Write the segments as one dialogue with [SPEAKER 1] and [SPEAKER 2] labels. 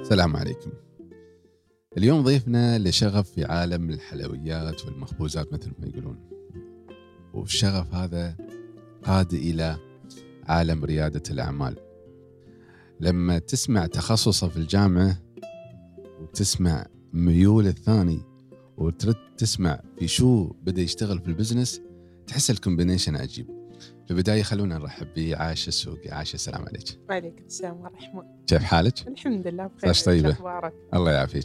[SPEAKER 1] السلام عليكم. اليوم ضيفنا لشغف في عالم الحلويات والمخبوزات مثل ما يقولون، والشغف هذا قاد إلى عالم ريادة الأعمال. لما تسمع تخصصه في الجامعة وتسمع ميول الثاني وترد تسمع في شو بدأ يشتغل في البزنس، تحس الكومبينيشن عجيب. في البداية خلونا نرحب بعاش السوقي. عاش، السلام عليك.
[SPEAKER 2] وعليكم السلام ورحمة.
[SPEAKER 1] كيف حالك؟
[SPEAKER 2] الحمد لله بخير.
[SPEAKER 1] طيبة.
[SPEAKER 2] أخبارك؟
[SPEAKER 1] الله يعافيك.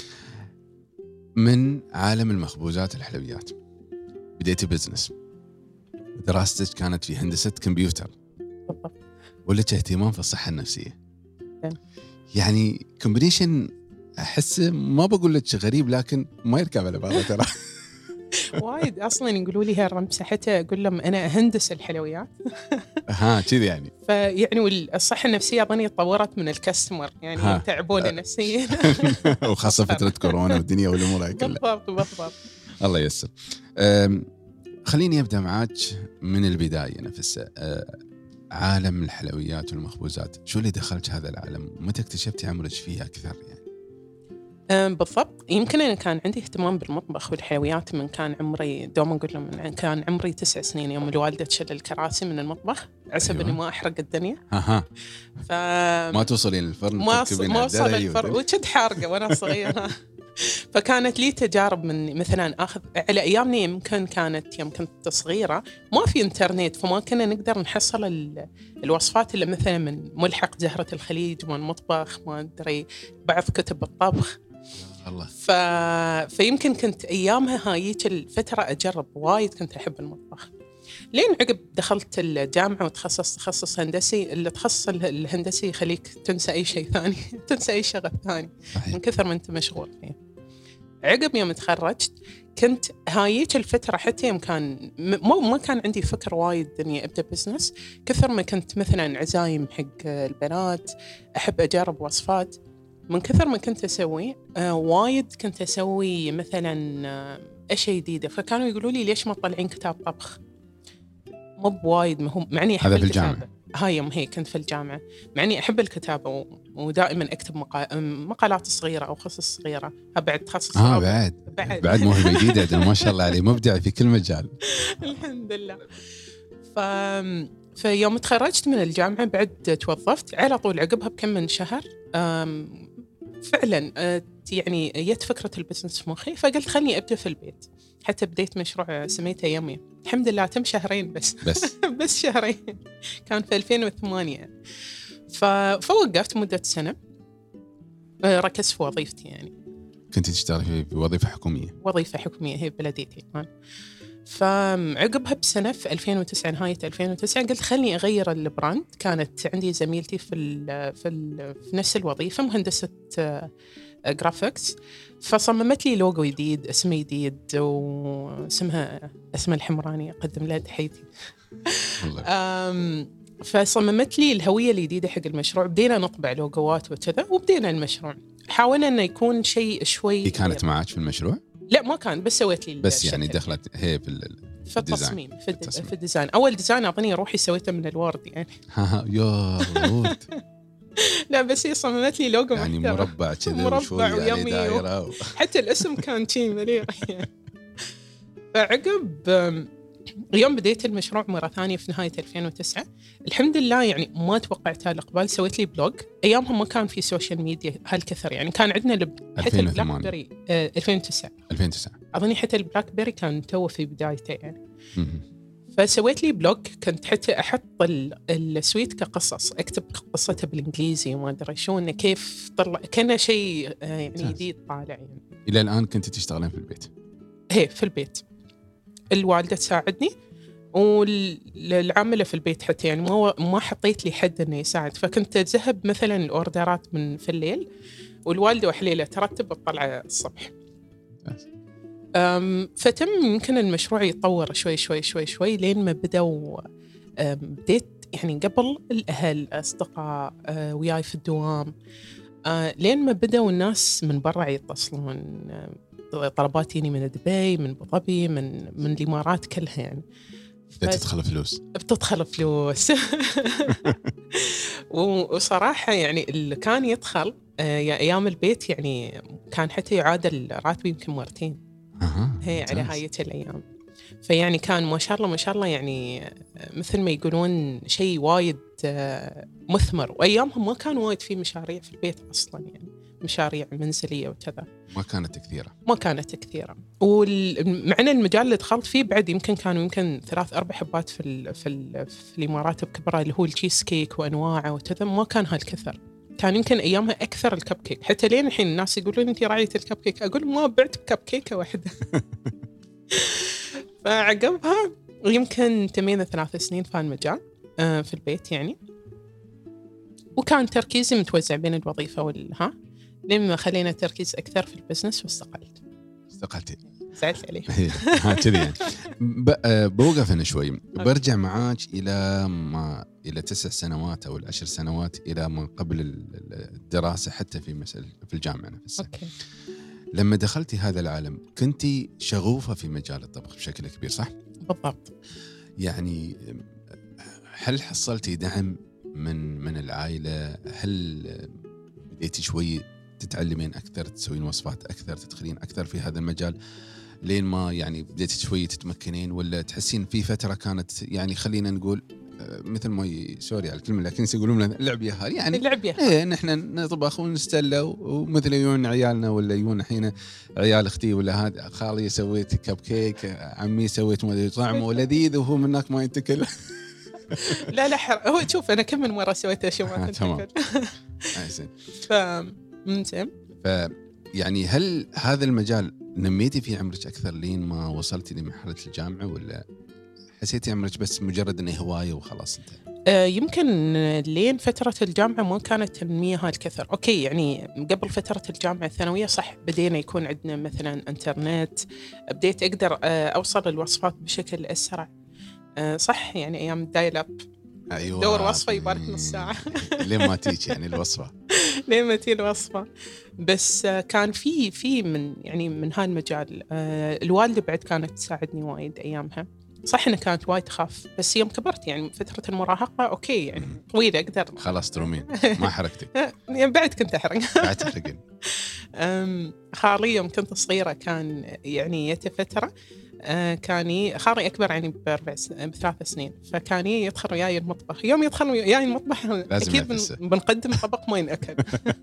[SPEAKER 1] من عالم المخبوزات الحلويات بديتي بزنس، ودراستك كانت في هندسة كمبيوتر،
[SPEAKER 2] بالضبط،
[SPEAKER 1] ولك اهتمام في الصحة النفسية.
[SPEAKER 2] نعم.
[SPEAKER 1] يعني كومبينيشن أحس ما بقول لك غريب، لكن ما يركب على بعضه ترى.
[SPEAKER 2] وايد أصلاً يقولوا لي هالرمسة، حتى أقول لهم أنا أهندس الحلويات.
[SPEAKER 1] كذي يعني.
[SPEAKER 2] فيعني والصحة النفسية أظني تطورت من الكاستمر، يعني تعبونا نفسيا.
[SPEAKER 1] وخاصة فترة كورونا والدنيا والأمور هاي كلها.
[SPEAKER 2] بالضبط.
[SPEAKER 1] الله ييسر. خليني أبدأ معاك من البداية نفسها. عالم الحلويات والمخبوزات، شو اللي دخلت هذا العالم؟ متى اكتشفتي عمرك فيه أكثر يعني؟
[SPEAKER 2] بالضبط، يمكن أنا كان عندي اهتمام بالمطبخ والحلويات من كان عمري، دوما أقول لهم من كان عمري 9 سنين، يوم الوالدة تشل الكراسي من المطبخ عسب إني ما أحرق الدنيا.
[SPEAKER 1] ما توصلين الفرن،
[SPEAKER 2] ما وصل الفرن وكنت حارقة وأنا صغيرة. فكانت لي تجارب من مثلا أخذ على أيامنا، يمكن كانت يوم كنت صغيرة ما في إنترنت، فما كنا نقدر نحصل الوصفات اللي مثلا من ملحق زهرة الخليج، من مطبخ ما أدري بعض كتب الطبخ.
[SPEAKER 1] الله.
[SPEAKER 2] فيمكن كنت أيامها هايك الفترة أجرب وايد، كنت أحب المطبخ. لين عقب دخلت الجامعة وتخصص تخصص هندسي. اللي تخصص الهندسي يخليك تنسى أي شيء ثاني، تنسى أي شغف ثاني من كثر ما أنت مشغول فيه. عقب يوم تخرجت كنت هايك الفترة، حتى يوم كان ما كان عندي فكر وايد إني أبدأ بزنس، كثر ما كنت مثلا عزايم حق البنات، أحب أجرب وصفات. من كثر ما كنت أسوي وايد كنت أسوي مثلا أشياء جديدة، فكانوا يقولوا لي ليش ما تطلعين كتاب طبخ؟ مو بوايد مهم، معني أحب الكتابة. هاي يوم هي كنت في الجامعة، معني أحب الكتابة ودائما أكتب مقالات صغيرة أو قصص صغيرة. بعد تخصص
[SPEAKER 1] بعد موهبة جديدة. ما شاء الله عليه، مبدع في كل مجال.
[SPEAKER 2] الحمد لله. فيوم تخرجت من الجامعة بعد توظفت على طول عقبها بكم من شهر. فعلا يعني جت فكرة البزنس في مخي، فقلت خلني أبدأ في البيت. حتى بديت مشروع سميته يمي، الحمد لله تم شهرين بس. بس شهرين، كان في 2008. فوقفت مدة سنة، ركزت في وظيفتي. يعني
[SPEAKER 1] كنت تشتغل في وظيفة حكومية
[SPEAKER 2] هي بلديتي. فعقبها بسنة في 2009، نهاية 2009، قلت خلني أغير البراند. كانت عندي زميلتي في نفس الوظيفة مهندسة جرافيكس، فصممت لي لوجو جديد، اسم جديد، واسمها اسمها الحمراني، أقدم لها تحياتي. فصممت لي الهوية الجديدة حق المشروع. بدينا نطبع لوجوات وكذا، وبدينا المشروع. حاولنا إنه يكون شيء شوي.
[SPEAKER 1] هي كانت معك في المشروع؟
[SPEAKER 2] لا ما كان، بس سويت لي
[SPEAKER 1] بس يعني دخلت هي في
[SPEAKER 2] التصميم، في الديزاين. أول ديزاين أعطني روحي سويته من الوورد يعني.
[SPEAKER 1] يا وورد.
[SPEAKER 2] لا بس هي صممت لي لوجو
[SPEAKER 1] يعني
[SPEAKER 2] محترم،
[SPEAKER 1] مربع كذا،
[SPEAKER 2] مربع ويمي
[SPEAKER 1] دائرة
[SPEAKER 2] حتى الاسم كان شيء مليء. فعقب يوم بديت المشروع مرة ثانية في نهاية 2009، الحمد لله يعني ما توقعت هالإقبال. سويت لي بلوج. أيامها ما كان في سوشيال ميديا هالكثر، يعني كان عندنا حتى البلاك بيري 2009 أظني، حتى البلاك بيري كان توه في بدايته يعني. فسويت لي بلوج، كنت حتى أحط السويت كقصص، أكتب قصته بالإنجليزي وما أدري شو، إنه كيف طلع كأنه شيء يعني جديد طالع يعني.
[SPEAKER 1] إلى الآن كنت تشتغلين في البيت؟
[SPEAKER 2] هي في البيت، الوالدة تساعدني والعاملة في البيت حتى، يعني ما حطيت لي حد إنه يساعد. فكنت أذهب مثلا الأوردرات في الليل، والوالدة وحليلة ترتب الطلعة الصبح. فتم يمكن المشروع يتطور شوي لين ما بديت يعني قبل الأهل الأصدقاء وياي في الدوام، لين ما بدأوا الناس من برا يتصلون، طلبات يعني من دبي، من أبو ظبي، من الإمارات كلها يعني. بتدخل فلوس. وصراحة يعني اللي كان يدخل يا أيام البيت يعني كان حتى يعادل راتبي يمكن مرتين. هي على هاي الأيام. فيعني كان ما شاء الله ما شاء الله يعني مثل ما يقولون شيء وايد مثمر. وأيامهم ما كان وايد في مشاريع في البيت أصلا، يعني مشاريع منزلية وكذا
[SPEAKER 1] ما كانت كثيرة.
[SPEAKER 2] ومعنى المجال اللي دخلت فيه بعد كانوا 3-4 حبات في الإمارات بكبرها، اللي هو التشيز كيك وأنواعه وكذا. ما كان هالكثر، كان يمكن أيامها أكثر الكب كيك. حتى لين الحين الناس يقولون أنتي راعية الكب كيك، أقول ما بعت كب كيكة واحدة. فعقبها يمكن تمينا 3 سنين في المجال في البيت يعني. وكان تركيزي متوزع بين الوظيفة لما خلينا تركيز أكثر في البزنس
[SPEAKER 1] استقلتي.
[SPEAKER 2] زعلت عليه.
[SPEAKER 1] كذي يعني. بوقف هنا شوي، برجع معاك إلى 9 سنوات أو 10 سنوات إلى ما قبل الدراسة، حتى في الجامعة نفسها. لما دخلتي هذا العالم كنتي شغوفة في مجال الطبخ بشكل كبير، صح؟
[SPEAKER 2] بالضبط.
[SPEAKER 1] يعني هل حصلتي دعم من العائلة؟ هل بديتي شوي تتعلمين أكثر، تسوين وصفات أكثر، تدخلين أكثر في هذا المجال لين ما يعني بديتي شوي تتمكنين؟ ولا تحسين في فترة كانت يعني خلينا نقول مثل ما سوري على الكلمة لكن يقولون لنا اللعب يهال، يعني
[SPEAKER 2] اللعب يهال،
[SPEAKER 1] نحن نطبخ ونستلى ومثل يجون عيالنا ولا يجون الحين عيال اختي ولا هذا خالي سويت كب كيك، عمي سويت ما ادري طعمه لذيذ وهو منك ما يتكل.
[SPEAKER 2] لا هو شوف انا كم من مره سويت اشياء ما تتكل.
[SPEAKER 1] تمام. يعني هل هذا المجال نميتي فيه عمرك اكثر لين ما وصلتي لمرحله الجامعه، ولا حسيتي عمرك بس مجرد انه هوايه وخلاص انتهى؟
[SPEAKER 2] يمكن لين فترة الجامعة ما كانت تنمية هالكثر. أوكي يعني قبل فترة الجامعة الثانوية صح بدينا يكون عندنا مثلا إنترنت، بديت أقدر أوصل الوصفات بشكل أسرع. صح يعني أيام الدايل أب،
[SPEAKER 1] أيوة،
[SPEAKER 2] دور وصفة يبارك نص ساعة
[SPEAKER 1] لين ما تيجي يعني الوصفة
[SPEAKER 2] لين ما تيجي الوصفة. بس كان في من هالمجال الوالدة بعد كانت تساعدني وايد أيامها. صح إنها كانت وايد تخاف، بس يوم كبرت يعني فترة المراهقة أوكي يعني طويلة أقدر
[SPEAKER 1] خلاص ترومين ما حركتك.
[SPEAKER 2] يعني بعد كنت أحرق.
[SPEAKER 1] بعد تحرقين.
[SPEAKER 2] خالي يوم كنت صغيرة كان يعني يتفترة، كان خالي أكبر يعني ب3 سنين، فكان يدخل وياي المطبخ. يوم يدخل وياي المطبخ أكيد بنقدم طبق ما ينأكل.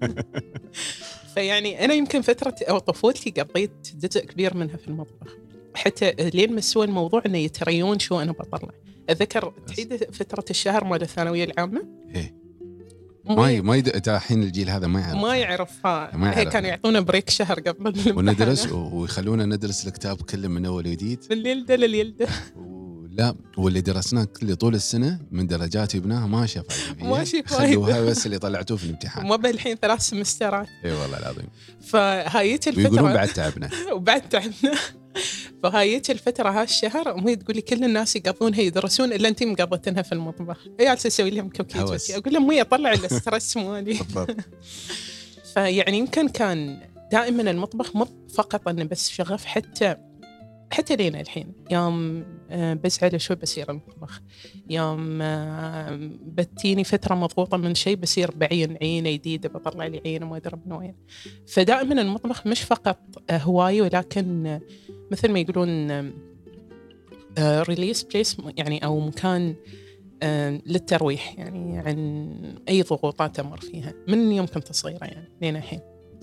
[SPEAKER 2] فيعني أنا يمكن فترة أو طفولتي قضيت جزء كبير منها في المطبخ، حتى لين مسوى الموضوع إنه يتريون شو أنا بطلع. أذكر تعيد فترة الشهر مال الثانوية العامة.
[SPEAKER 1] ما الحين الجيل هذا ما يعرف.
[SPEAKER 2] هي كانوا يعطونا بريك شهر قبل
[SPEAKER 1] وندرس ويخلونا ندرس الكتاب كله من أول وجديد
[SPEAKER 2] من اليلدة لليلدة.
[SPEAKER 1] لا واللي درسناه كله طول السنة من درجات يبناها ما شاف خلوها بس اللي طلعتوه في الامتحان.
[SPEAKER 2] ما بالحين 3 سمسترات.
[SPEAKER 1] اي والله العظيم.
[SPEAKER 2] فهايت الفترة
[SPEAKER 1] ويقولون بعد تعبنا.
[SPEAKER 2] وبعد تعبنا. فهايت الفترة هالشهر وهي تقول لي كل الناس يقضونها يدرسون إلا أنتي مقضتنها في المطبخ. جالسة أسوي لهم كوكيز بس أقول لهم مية طلع الاسترس مالي. فيعني يمكن كان دائما المطبخ مو فقط أنه بس شغف، حتى لينا الحين يوم بزعل شوي بصير المطبخ، يوم بتيني فترة مضغوطة من شيء بصير بعين عينة جديدة بطلع لي عينة ما أدري من وين. فدائما المطبخ مش فقط هواية، ولكن مثل ما يقولون ريليس بليس يعني أو مكان للترويح يعني عن أي ضغوطات أمر فيها من يوم كنت صغيرة يعني لين الحين.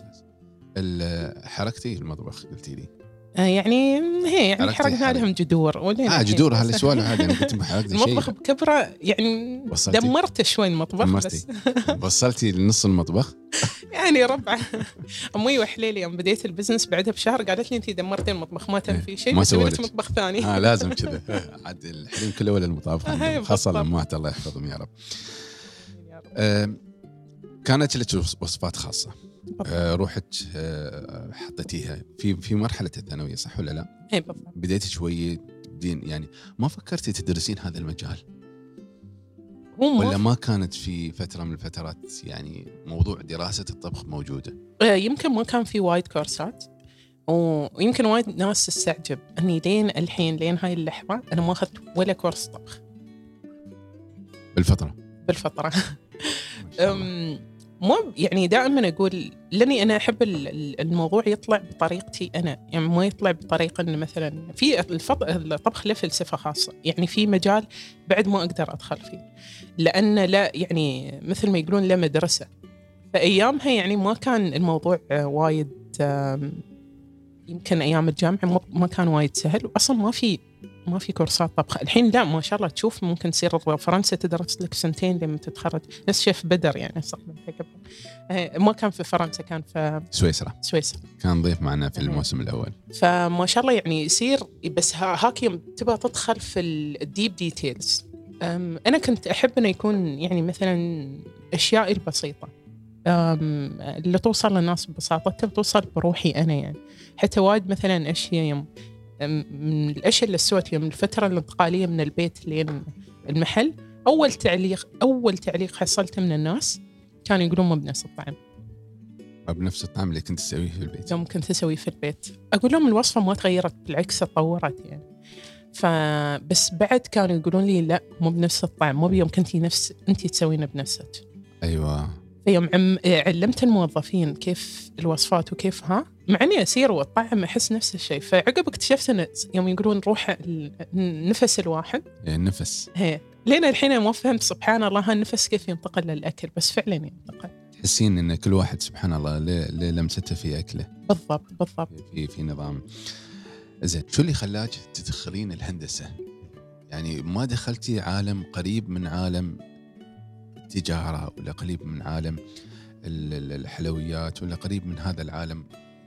[SPEAKER 1] حركتي المطبخ قلتي لي
[SPEAKER 2] يعني هي يعني حرقنا لهم جدور
[SPEAKER 1] ولا جدور هالسؤال هذا انا كنت محرقت شيء.
[SPEAKER 2] المطبخ بكبره يعني دمرت شوي المطبخ بس
[SPEAKER 1] وصلتي لنص المطبخ
[SPEAKER 2] يعني ربع. امي وحليلي يوم بديت البزنس بعدها بشهر قالت لي انتي دمرتي المطبخ ما تنفي شيء، سوي لك مطبخ ثاني.
[SPEAKER 1] لازم كذا عاد الحين كله ولا المطابخ خاصه الامهات الله يحفظهم يا رب. كانت لك وصفات خاصه روحت حطيتيها في مرحلة الثانوية صح ولا لا؟
[SPEAKER 2] اي بالضبط.
[SPEAKER 1] بديتي شوي يعني ما فكرتي تدرسين هذا المجال؟ ولا ما كانت في فترة من الفترات يعني موضوع دراسة الطبخ موجودة؟
[SPEAKER 2] يمكن ما كان في وايد كورسات، ويمكن وايد ناس تستعجب أني لين الحين لين هاي اللحظة أنا ما أخذت ولا كورس طبخ
[SPEAKER 1] بالفترة.
[SPEAKER 2] مو يعني دائما أقول لأني أنا أحب الموضوع يطلع بطريقتي أنا، يعني ما يطلع بطريقة إنه مثلا في الطبخ له فلسفة خاصة، يعني في مجال بعد ما أقدر أدخل فيه لأن لا يعني مثل ما يقولون لا مدرسة. فأيامها يعني ما كان الموضوع وايد، يمكن أيام الجامعة ما كان وايد سهل، وأصلا ما في كورسات طبخ. الحين لا ما شاء الله تشوف ممكن تصير فرنسا تدرس لك 2 لما تتخرج، نفس شيف بدر يعني استخدمته قبل. ما كان في فرنسا، كان في
[SPEAKER 1] سويسرا كان ضيف معنا في الموسم الأول.
[SPEAKER 2] فما شاء الله يعني يصير، بس هاك يوم تبغى تدخل في الديب ديتيلز. أنا كنت أحب أنه يكون يعني مثلا أشياء البسيطة اللي توصل للناس ببساطة، توصل بروحي أنا يعني. حتى وايد مثلا أشياء من الأشياء اللي سوت يوم الفترة الانتقالية من البيت لين المحل، أول تعليق حصلته من الناس كانوا يقولون مو بنفس الطعم.
[SPEAKER 1] بنفس الطعم اللي كنت تسويه في البيت.
[SPEAKER 2] يوم كنت أسويه في البيت أقول لهم الوصفة ما تغيرت، بالعكس تطورت يعني. فبس بعد كانوا يقولون لي لا مو بنفس الطعم، مو بيوم كنتي أنتي تسوينه بنفسك.
[SPEAKER 1] أيوة.
[SPEAKER 2] يوم علمت الموظفين كيف الوصفات وكيف مع اني اسير والطعم احس نفس الشيء. فعقب اكتشفت ان يوم يقولون روح النفس الواحد،
[SPEAKER 1] النفس
[SPEAKER 2] لين الحين ما فهمت سبحان الله هالنفس كيف ينتقل للاكل، بس فعلا ينتقل.
[SPEAKER 1] تحسين ان كل واحد سبحان الله لمسته في اكله.
[SPEAKER 2] بالضبط
[SPEAKER 1] في نظام. زين، شو اللي خلاك تدخلين الهندسه؟ يعني ما دخلتي عالم قريب من عالم التجاره، ولا قريب من عالم الحلويات، ولا قريب من هذا العالم؟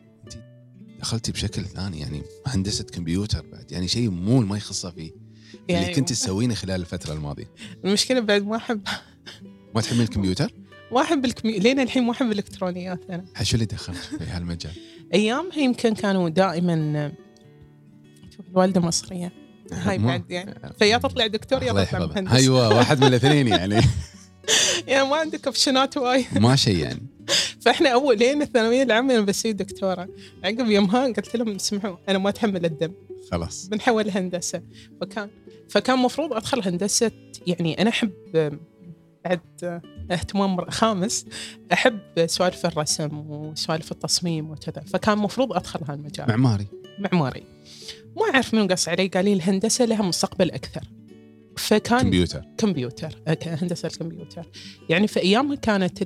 [SPEAKER 1] دخلتي بشكل ثاني، يعني هندسه كمبيوتر بعد، يعني شيء مو ما يخصه فيه يعني اللي كنت تسوينه خلال الفتره الماضيه.
[SPEAKER 2] المشكله بعد ما احب
[SPEAKER 1] ما تحبين الكمبيوتر؟
[SPEAKER 2] ما احب لين الحين ما احب الالكترونيات. انا
[SPEAKER 1] شو اللي دخلت في هالمجال؟
[SPEAKER 2] ايامها يمكن كانوا دائما شوف الوالده مصريه هاي بعد يعني، فيا تطلع دكتور يا تطلع مهندس.
[SPEAKER 1] ايوه واحد من الاثنين يعني.
[SPEAKER 2] يعني ما عندك اوبشنات وايد
[SPEAKER 1] ما شيء يعني.
[SPEAKER 2] فاحنا اول لين الثانويه العامه انا بسوي دكتوره. عقب يومها قلت لهم اسمعوا انا ما اتحمل الدم،
[SPEAKER 1] خلاص
[SPEAKER 2] بنحول هندسه. فكان مفروض ادخل هندسه. يعني انا احب بعد اهتمام خامس، احب سوالف الرسم وسوالف التصميم وكذا، فكان مفروض ادخل هالمجال. معماري ما اعرف من قص علي، قال لي الهندسه لها مستقبل اكثر. فكان كمبيوتر هندسه الكمبيوتر يعني. في ايامها كانت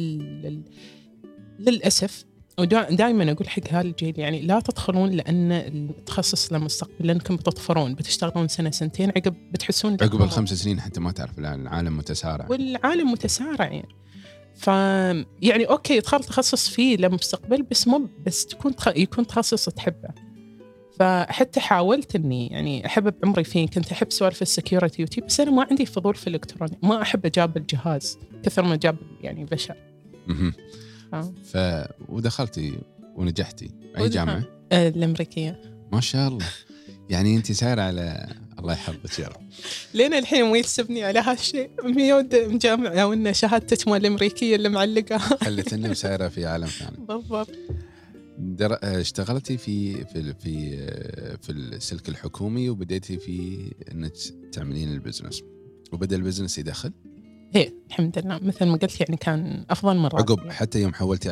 [SPEAKER 2] للاسف، ودائما اقول حق هالجيل يعني لا تدخلون لان التخصص له مستقبل، لانكم بتطفرون بتشتغلون سنه سنتين، عقب بتحسون
[SPEAKER 1] عقب ال5 سنين حتى ما تعرف. العالم متسارع،
[SPEAKER 2] والعالم متسارع يعني. يعني اوكي ادخل تخصص فيه له مستقبل، بس مو بس يكون تخصص تحبه. فحتى حاولت اني يعني احب بعمري فيه، كنت احب سوالف السكيورتي بس انا ما عندي فضول في الالكتروني، ما احب اجاب الجهاز كثر ما جاب يعني بشر.
[SPEAKER 1] ودخلتي ونجحتي. اي جامعه؟
[SPEAKER 2] الامريكيه.
[SPEAKER 1] ما شاء الله. يعني انت سايره على الله يحفظك يا رب.
[SPEAKER 2] لين الحين ما يسبني على هالشيء. ميود مجامعه او ان شهادتك مال الامريكيه اللي معلقه
[SPEAKER 1] خلتنا مسايره في عالم ثاني.
[SPEAKER 2] بالضبط.
[SPEAKER 1] اشتغلتي في السلك الحكومي، وبديتي في انك تعملين البزنس، وبدا البزنس يدخل.
[SPEAKER 2] هي الحمد لله مثل ما قلت يعني كان افضل مره.
[SPEAKER 1] عقب حتى يوم حولتي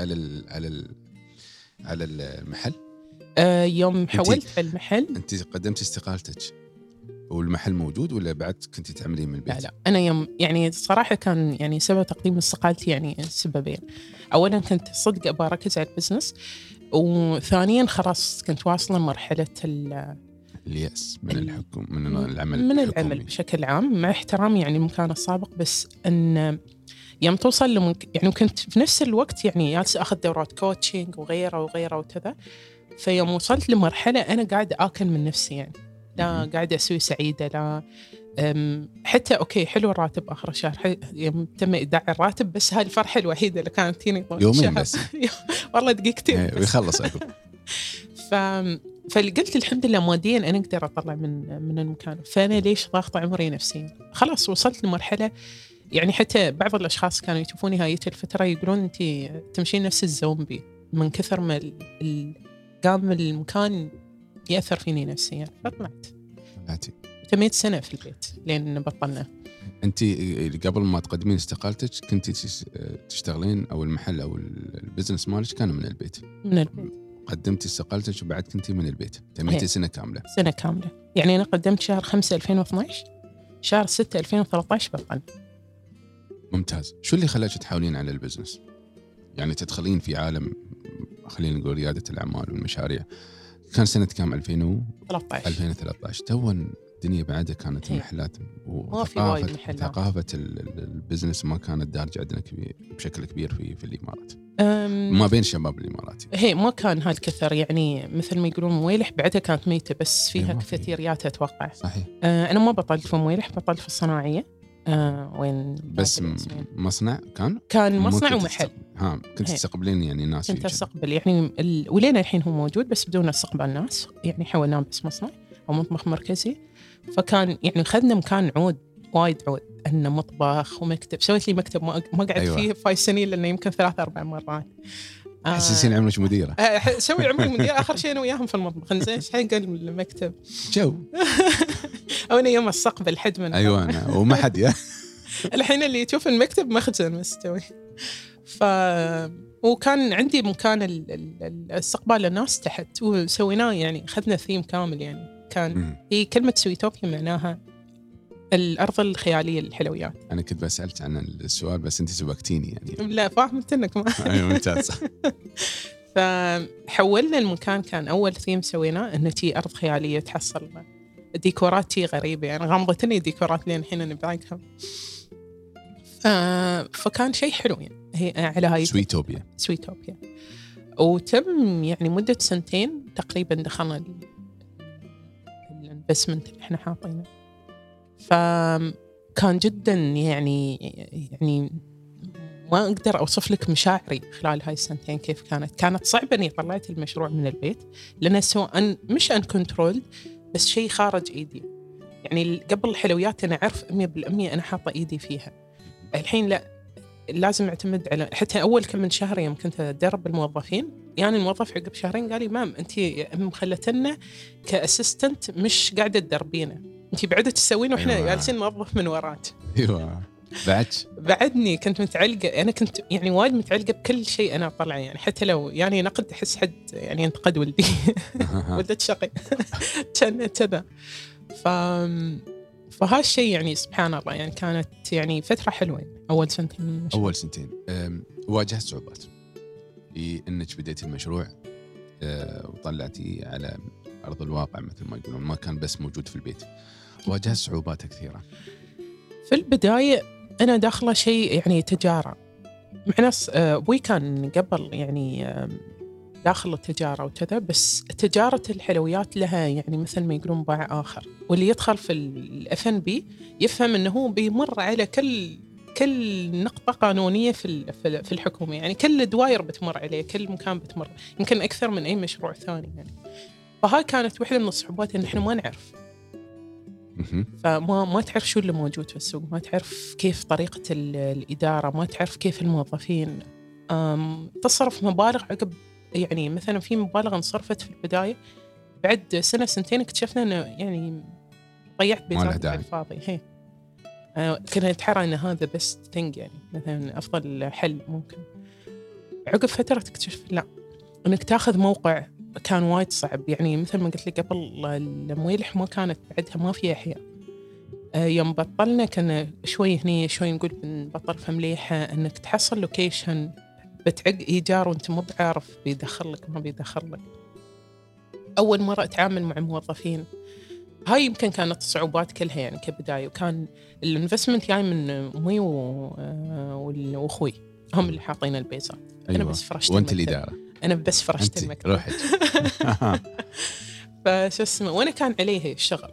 [SPEAKER 1] على المحل.
[SPEAKER 2] يوم حولت على المحل
[SPEAKER 1] انت قدمتي استقالتك والمحل موجود، ولا بعد كنتي تعملين من البيت؟
[SPEAKER 2] لا انا يوم يعني صراحه كان يعني سبب تقديم استقالتي يعني سببين. اولا كنت صدق ابغى اركز على البزنس، وثانيا خلاص كنت واصله مرحله
[SPEAKER 1] اليأس من الحكومة، من
[SPEAKER 2] العمل بشكل عام، مع احترامي يعني المكان السابق. بس ان يوم توصل يعني كنت في نفس الوقت يعني جالسه اخذ دورات كوتشنج وغيره وكذا. فيوم وصلت لمرحله انا قاعده اكل من نفسي يعني، لا قاعده اسوي سعيده، لا حتى اوكي حلو الراتب اخر الشهر، يوم تم ايداع الراتب، بس هاي الفرحه الوحيده اللي كانت تجيني طول الشهر.
[SPEAKER 1] يومين بس
[SPEAKER 2] والله دقيقتين
[SPEAKER 1] ويخلص عقب.
[SPEAKER 2] فقلت الحمد لله ماديا انا اقدر اطلع من المكان، فانا ليش ضاغطه عمري نفسيا؟ خلاص وصلت لمرحله يعني حتى بعض الاشخاص كانوا يشوفوني هاي الفتره يقولون انت تمشين نفس الزومبي من كثر ما قام المكان ياثر فيني نفسيا. فطلعت تميت سنة في البيت لين بطلنا.
[SPEAKER 1] أنت قبل ما تقدمين استقالتك كنت تشتغلين أو المحل أو البزنس مالك كان من البيت؟
[SPEAKER 2] من البيت.
[SPEAKER 1] قدمتي استقالتك وبعد كنتي من البيت، تميتي سنة كاملة.
[SPEAKER 2] سنة كاملة، يعني أنا قدمت شهر 5 2012، شهر 6 2013 بطل.
[SPEAKER 1] ممتاز. شو اللي خلاك تحاولين على البزنس؟ يعني تدخلين في عالم خلينا نقول ريادة الأعمال والمشاريع. كان سنة كام؟ 2013. تو الدنيا بعدها كانت المحلات وثقافة البزنس ما كانت دارجة عندنا بشكل كبير في الإمارات، ما بين شباب الإماراتي.
[SPEAKER 2] هي ما كان هالكثر، يعني مثل ما يقولون مويلح بعدها كانت ميتة بس فيها كثيريات أتوقع.
[SPEAKER 1] صحيح.
[SPEAKER 2] أنا ما بطلت في مويلح، بطلت في الصناعية. وين
[SPEAKER 1] بس مصنع
[SPEAKER 2] كان مصنع ومحل.
[SPEAKER 1] كنت تستقبلين يعني الناس؟
[SPEAKER 2] كنت استقبل يعني ولين الحين هو موجود بس بدون استقبال الناس، يعني حولناه بس مصنع أو مطبخ مركزي. فكان يعني خذنا مكان عود، وايد عود، أنه مطبخ ومكتب. سويت لي مكتب ما قعدت فيه 5 سنين لأنه يمكن 3-4 مرات.
[SPEAKER 1] حسسين عمرك مديرة.
[SPEAKER 2] سوي عمري مديرة. آخر شيء أنا وياهم في المطبخ. إنزين إيش حق المكتب
[SPEAKER 1] جو
[SPEAKER 2] أو أنا يوم استقبل حد من
[SPEAKER 1] أيوة أنا وما حد يا
[SPEAKER 2] الحين اللي تشوف المكتب مخزن مستوي. وكان عندي مكان الاستقبال للناس تحت وسويناه، يعني أخذنا ثيم كامل. يعني كان هي كلمة سويتوبيا معناها الأرض الخيالية للحلويات.
[SPEAKER 1] أنا كنت بسألت عن السؤال بس أنت سبقتيني يعني.
[SPEAKER 2] لا فاهمت إنك ما
[SPEAKER 1] أيوة ممتاز.
[SPEAKER 2] فحولنا المكان، كان أول ثيم سويناه إنه تي أرض خيالية تحصل ديكورات تي غريبة، يعني غامضتني ديكورات لين الحين أنا بعقها. فكان شيء حلو يعني. هي على هاي
[SPEAKER 1] سويتوبيا.
[SPEAKER 2] وتم يعني مدة 2 تقريبا دخلنا الانفستمنت اللي احنا حاطينه. فكان جدا يعني ما أقدر أوصف لك مشاعري خلال هاي 2 كيف كانت صعبة إني طلعت المشروع من البيت، لأنه سواء مش أن كنترول بس شيء خارج إيدي. يعني قبل الحلويات أنا أعرف 100% أنا حاطة إيدي فيها. الحين لا، لازم أعتمد على، حتى أول كم من شهر يوم كنت أدرب الموظفين، يعني الموظف عقب 2 شهر قال لي مام أنت مخلتنا كأسيستنت مش قاعدة تدربينا، أنت بعدة تسوين وإحنا جالسين نوظف من وراك.
[SPEAKER 1] أيوة
[SPEAKER 2] بعدني كنت متعلقة، أنا كنت يعني وايد متعلقة بكل شيء أنا أطلع، يعني حتى لو يعني نقد أحس حد يعني ينتقد ولدي ولدت شقي كذا. فهالشيء يعني سبحان الله، يعني كانت يعني فترة حلوة أول 2 من المشروع.
[SPEAKER 1] أول 2 واجهت صعوبات في إنك بديت المشروع وطلعتي على أرض الواقع مثل ما يقولون، ما كان بس موجود في البيت. واجهت صعوبات كثيرة
[SPEAKER 2] في البداية. أنا داخلة شيء يعني تجارة مع ناس. أبوي كان قبل يعني داخل التجارة وكذا، بس تجارة الحلويات لها يعني مثل ما يقولون باع آخر. واللي يدخل في الFNB يفهم أنه بيمر على كل نقطة قانونية في الحكومة، يعني كل دوائر بتمر عليه، كل مكان بتمر، يمكن أكثر من أي مشروع ثاني يعني. فهاي كانت واحدة من الصعوبات، إن إحنا ما نعرف، فما تعرف شو اللي موجود في السوق، ما تعرف كيف طريقة الإدارة، ما تعرف كيف الموظفين. تصرف مبالغ عقب، يعني مثلا في مبالغ انصرفت في البداية، بعد 1-2 اكتشفنا إنه يعني ضيعت بيتات على الفاضي. هي كنا نتحرى إن هذا best thing، يعني مثلا أفضل حل ممكن. عقب فترة تكتشف لا، إنك تاخذ موقع كان وايد صعب. يعني مثل ما قلت لي قبل المويلح ما كانت بعدها ما فيها أحياء. يوم بطلنا كنا شوي هني شوي نقول بنبطل في مليحة، إنك تحصل لوكيشن بتعق إيجار وأنت مو بعارف بيدخلك ما بيدخلك. أول مرة أتعامل مع موظفين، هاي يمكن كانت الصعوبات كلها يعني كبداية. وكان الانفستمنت جاي من أمي وأخوي، هم اللي حاطين البيزات.
[SPEAKER 1] أيوة.
[SPEAKER 2] أنا بس فرشت
[SPEAKER 1] وأنت الإدارة.
[SPEAKER 2] أنا بس فرشت المكتب
[SPEAKER 1] روحك.
[SPEAKER 2] فشو اسمه، وأنا كان عليه الشغل.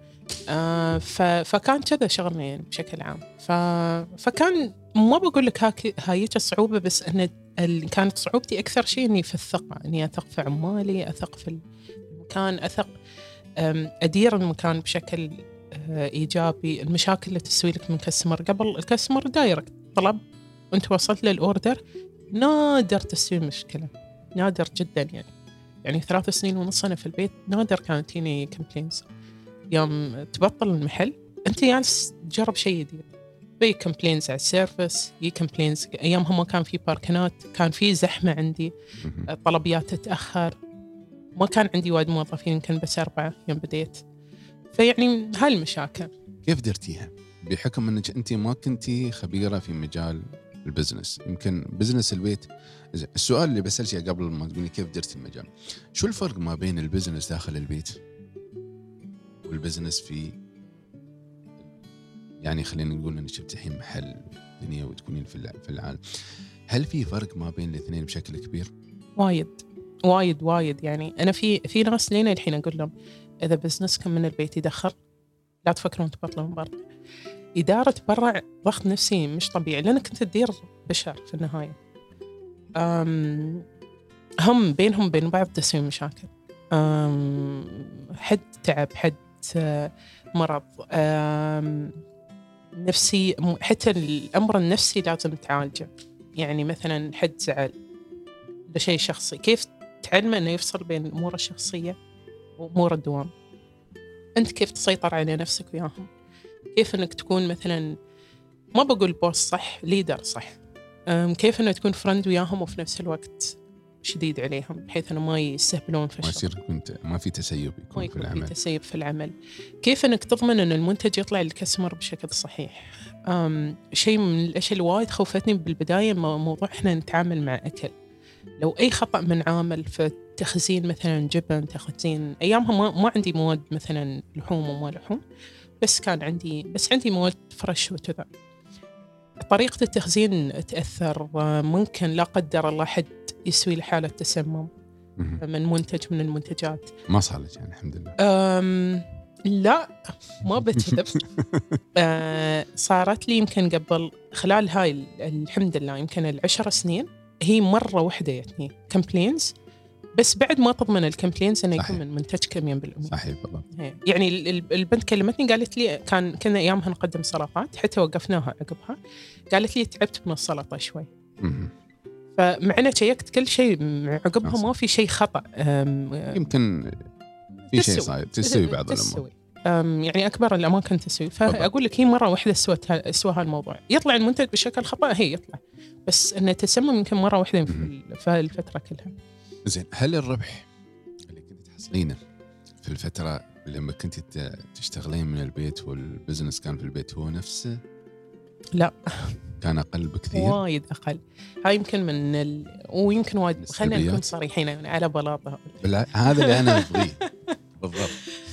[SPEAKER 2] فكان كذا شغلنا يعني بشكل عام. فكان ما بقول لك هايك الصعوبة، بس أن كانت صعوبتي أكثر شيء إني في الثقة، إني أثق في عمالي، أثق في المكان، أثق أدير المكان بشكل إيجابي. المشاكل اللي تسوي لك من كاستمر، قبل الكاستمر دايركت طلب وأنت وصلت للأوردر، نادر تسوي مشكلة، نادر جدا يعني 3.5 سنين أنا في البيت نادر كانت تيني كمبلينز. يوم تبطل المحل أنت جالس تجرب شيء جديد. في كومبلينز على السيرفس، في كومبلينز أيامها ما كان في باركنات، كان في زحمة عندي، طلبيات تتأخر، ما كان عندي وايد موظفين، يمكن بس 4 يوم بديت. فيعني هالمشاكل
[SPEAKER 1] كيف درتيها؟ بحكم أنك أنت ما كنتي خبيرة في مجال البزنس، يمكن بزنس البيت. السؤال اللي بسألك قبل ما تقولي كيف درتي المجال، شو الفرق ما بين البزنس داخل البيت والبزنس في، يعني خلينا نقول انك تفتحين محل دنيا وتكونين في العالم، هل في فرق ما بين الاثنين بشكل كبير؟
[SPEAKER 2] وايد وايد وايد. يعني انا في ناس لين الحين اقول لهم اذا بزنسكم من البيت يدخل لا تفكرون تبطلون برا. اداره برا ضغط نفسي مش طبيعي، لانك كنت تدير بشر في النهايه، هم بينهم بين بعض تسوي مشاكل، حد تعب، حد مرض نفسي، حتى الأمر النفسي لازم تعالجه. يعني مثلا حد زعل لشيء شخصي، كيف تعلمه أنه يفصل بين الأمور الشخصية وأمور الدوام؟ أنت كيف تسيطر على نفسك وياهم؟ كيف أنك تكون مثلا، ما بقول بوس صح، ليدر صح، كيف أنه تكون فرند وياهم وفي نفس الوقت شديد عليهم، بحيث أنه ما يستهبلون في الشغل،
[SPEAKER 1] ما في تسيب يكون في العمل،
[SPEAKER 2] في تسيب في العمل. كيف أنك تضمن أن المنتج يطلع للكاستمر بشكل صحيح. شيء من الأشياء اللي وايد خوفتني بالبداية موضوع إحنا نتعامل مع أكل، لو أي خطأ من عامل في تخزين مثلا جبن، تخزين أيامها ما عندي مواد مثلا لحوم وما لحوم، بس كان عندي مواد فرش وكذا، طريقة التخزين تأثر، ممكن لا قدر الله حد يسوي لحالة تسمم من منتج من المنتجات.
[SPEAKER 1] ما صار لك يعني الحمد لله؟
[SPEAKER 2] لا ما بكذب. صارت لي يمكن قبل خلال هاي الحمد لله يمكن 10 سنين، هي مرة واحدة جتني كومبلينز، بس بعد ما تضمن الكومبلينز انه يكون من منتجك 100%.
[SPEAKER 1] صحيح بالضبط.
[SPEAKER 2] يعني البنت كلمتني قالت لي كنا ايامها نقدم سلطات، حتى وقفناها عقبها، قالت لي تعبت من السلطة شوي. فمعنا شيكت كل شيء عقبها ما في شيء خطأ.
[SPEAKER 1] يمكن في شيء صاير تسوي بعض الأمور،
[SPEAKER 2] يعني أكبر الأماكن تسوي. فأقول لك هي مرة واحدة سوى هالموضوع، يطلع المنتج بشكل خطأ هي يطلع، بس إنه تسمم يمكن مرة واحدة في الفترة كلها.
[SPEAKER 1] زين، هل الربح اللي كنت تحصلينه في الفترة لما كنت تشتغلين من البيت والبزنس كان في البيت هو نفسه؟
[SPEAKER 2] لا،
[SPEAKER 1] كان أقل بكثير، وايد
[SPEAKER 2] أقل. هاي يمكن ويمكن وايد، خلينا نكون صريحين يعني على بلاطة.
[SPEAKER 1] هذا اللي أنا أبغيه بالضبط.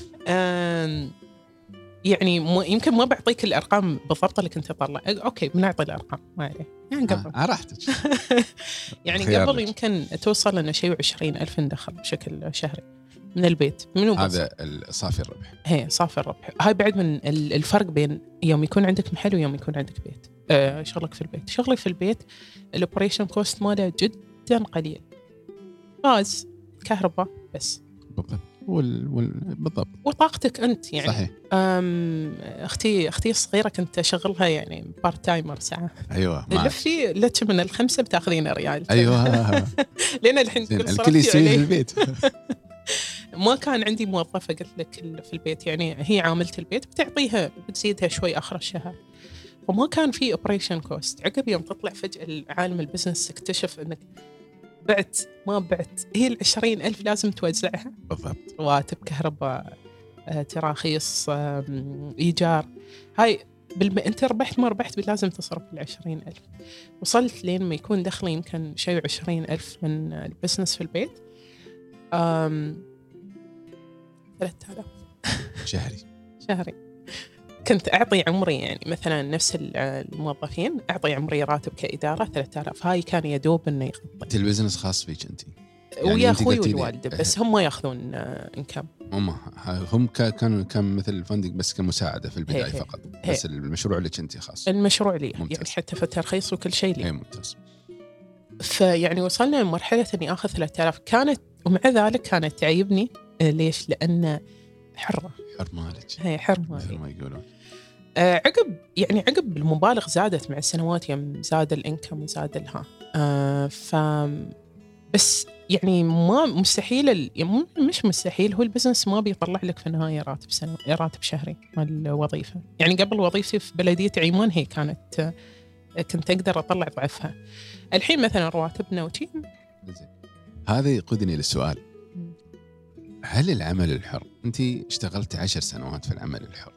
[SPEAKER 2] يعني يمكن ما بعطيك الأرقام بالضبط اللي كنت أطلع، أوكي بنعطي الأرقام ما عليه يعني قبل
[SPEAKER 1] راحتك.
[SPEAKER 2] يعني قبل يمكن توصل لنا شيء 20,000 ندخل بشكل شهري من البيت،
[SPEAKER 1] هذا صافي الربح.
[SPEAKER 2] هي صافي الربح. هاي بعد من الفرق بين يوم يكون عندك محل ويوم يكون عندك بيت. شغلك في البيت، شغلي في البيت الأوبريشن كوست ماله جدا قليل، غاز كهرباء بس
[SPEAKER 1] بالضبط. بالضبط،
[SPEAKER 2] وطاقتك أنت يعني.
[SPEAKER 1] صحيح.
[SPEAKER 2] أختي الصغيرة كنت أشغلها يعني بارت تايمر ساعة.
[SPEAKER 1] أيوة،
[SPEAKER 2] لفي لك من 5 بتاخذين ريال.
[SPEAKER 1] أيوة.
[SPEAKER 2] لين الحين
[SPEAKER 1] الكل يسوي في البيت.
[SPEAKER 2] ما كان عندي موظفة قلت لك في البيت، يعني هي عاملة البيت بتعطيها بتزيدها شوي آخر الشهر، وما كان في اوبريشن كوست. عقب يوم تطلع فجأة عالم البزنس تكتشف انك بعت ما بعت، هي 20,000 لازم توزعها
[SPEAKER 1] بالضبط،
[SPEAKER 2] رواتب، كهرباء، تراخيص، إيجار. هاي أنت ربحت ما ربحت لازم تصرف 20,000. وصلت لين ما يكون دخلي يمكن شيء 20,000 من البزنس في البيت، 3,000 شهري. كنت أعطي عمري يعني مثلا نفس الموظفين أعطي عمري راتب كإدارة 3,000، هاي كان يدوب إنه يغطي.
[SPEAKER 1] البزنس خاص فيك أنت
[SPEAKER 2] يعني ويا أخوي والوالد، بس هم ما ياخذون إنكم.
[SPEAKER 1] هم كان مثل الفندق بس كمساعدة في البداية فقط. بس المشروع لك أنت خاص.
[SPEAKER 2] المشروع لي يعني حتى في الترخيص وكل شيء لي.
[SPEAKER 1] ممتاز.
[SPEAKER 2] فيعني وصلنا لمرحلة إني آخذ 3,000 كانت، ومع ذلك كانت تعيبني. ليش؟ لأن حر مالك. هي حر مالي
[SPEAKER 1] مثل ما يقولون.
[SPEAKER 2] عقب المبالغ زادت مع السنوات، يوم زاد الإنكم وزاد الها. بس يعني ما مستحيل يعني مش مستحيل، هو البزنس ما بيطلع لك في النهاية راتب شهري مال الوظيفة. يعني قبل وظيفتي في بلدية عمان هي كنت أقدر أطلع ضعفها. الحين مثلا رواتبنا وشي.
[SPEAKER 1] هذا يقودني للسؤال، هل العمل الحر، أنت اشتغلت 10 سنوات في العمل الحر،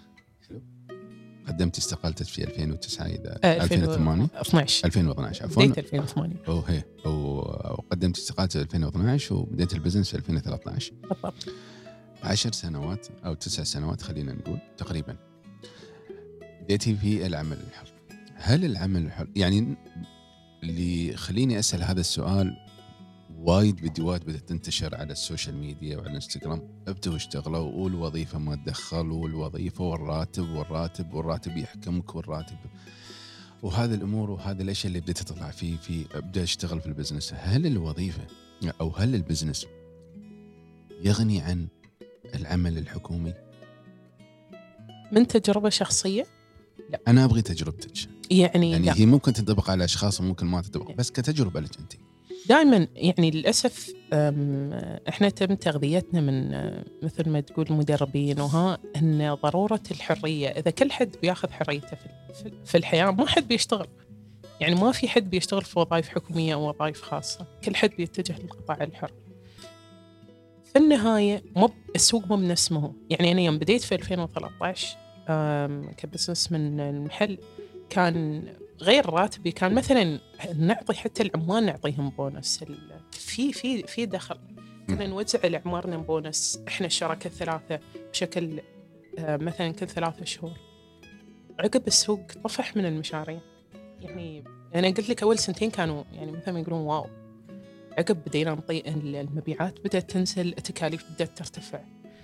[SPEAKER 1] قدمت استقالتك في 2009 إذا 2008 2012 عفوا،
[SPEAKER 2] بديت 2008
[SPEAKER 1] وقدمت استقالتك في 2012 وبديت البزنس في 2013
[SPEAKER 2] بالضبط.
[SPEAKER 1] 10 سنوات أو 9 سنوات خلينا نقول تقريبا بديتي في العمل الحر. هل العمل الحر يعني اللي خليني أسأل هذا السؤال، وايد فيديوهات بدأت تنتشر على السوشيال ميديا وعلى الانستغرام، ابتوا اشتغلوا والوظيفة ما تدخلوا والوظيفة والراتب يحكمك والراتب وهذا الأمور وهذا الأشياء اللي بدأت تطلع في أبدأ أشتغل في البزنس. هل الوظيفة أو هل البزنس يغني عن العمل الحكومي؟
[SPEAKER 2] من تجربة شخصية لا،
[SPEAKER 1] أنا أبغي تجربتك.
[SPEAKER 2] يعني لا.
[SPEAKER 1] هي ممكن تنطبق على أشخاص وممكن ما تنطبق، بس كتجربة لك أنت.
[SPEAKER 2] دائما يعني للأسف احنا تم تغذيتنا من مثل ما تقول مدربين ان ضرورة الحرية. اذا كل حد بياخذ حريته في الحياة ما حد بيشتغل. يعني ما في حد بيشتغل في وظائف حكومية او وظائف خاصة، كل حد بيتجه للقطاع الحر. في النهاية السوق مو بنفس ما هو. يعني انا يوم بديت في 2013 كبزنس من المحل، كان غير راتبي، كان مثلا نعطي حتى العمال نعطيهم بونس في دخل. كنا نوزع لعمارنا بونس احنا الشركة الثلاثة بشكل مثلا كل 3 شهور. عقب السوق طفح من المشاريع. يعني انا قلت لك اول 2 سنين كانوا يعني مثلا يقولون واو، عقب بدينا نطيء المبيعات بدأت تنزل، التكاليف بدأت ترتفع.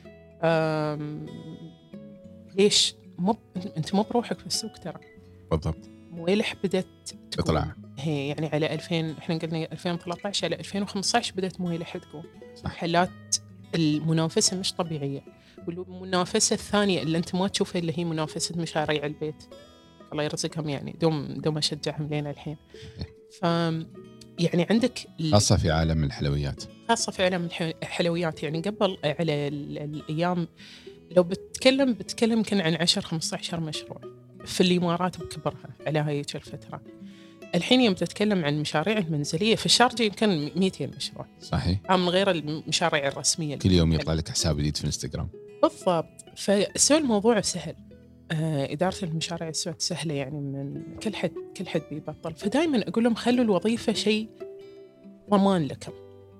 [SPEAKER 2] ليش انت مو بروحك في السوق ترى.
[SPEAKER 1] بالضبط.
[SPEAKER 2] مويلح بدأت
[SPEAKER 1] تطلع
[SPEAKER 2] هي يعني على 2000 احنا قلنا 2013 على 2015 بدأت مويلح تقوم. محلات المنافسة مش طبيعية، والمنافسة الثانية اللي انت ما تشوفها اللي هي منافسة مشاريع البيت، الله يرزقهم يعني دوم أشجعهم لين الحين. ف يعني عندك
[SPEAKER 1] خاصة في عالم الحلويات،
[SPEAKER 2] خاصة في عالم الحلويات. يعني قبل على الأيام لو بتكلم كان عن 10-15 مشروع في الإمارات بكبرها على هاي الفترة. الحين يوم تتكلم عن مشاريع المنزلية في الشارجة يمكن 200 مشروع.
[SPEAKER 1] صحيح.
[SPEAKER 2] من غير المشاريع الرسمية.
[SPEAKER 1] كل يوم يطلع لك حساب جديد في انستغرام.
[SPEAKER 2] بالضبط. فالسؤال الموضوع سهل. إدارة المشاريع سهلة، يعني من كل حد بيبطل. فدايما أقول لهم خلوا الوظيفة شيء ضمان لكم.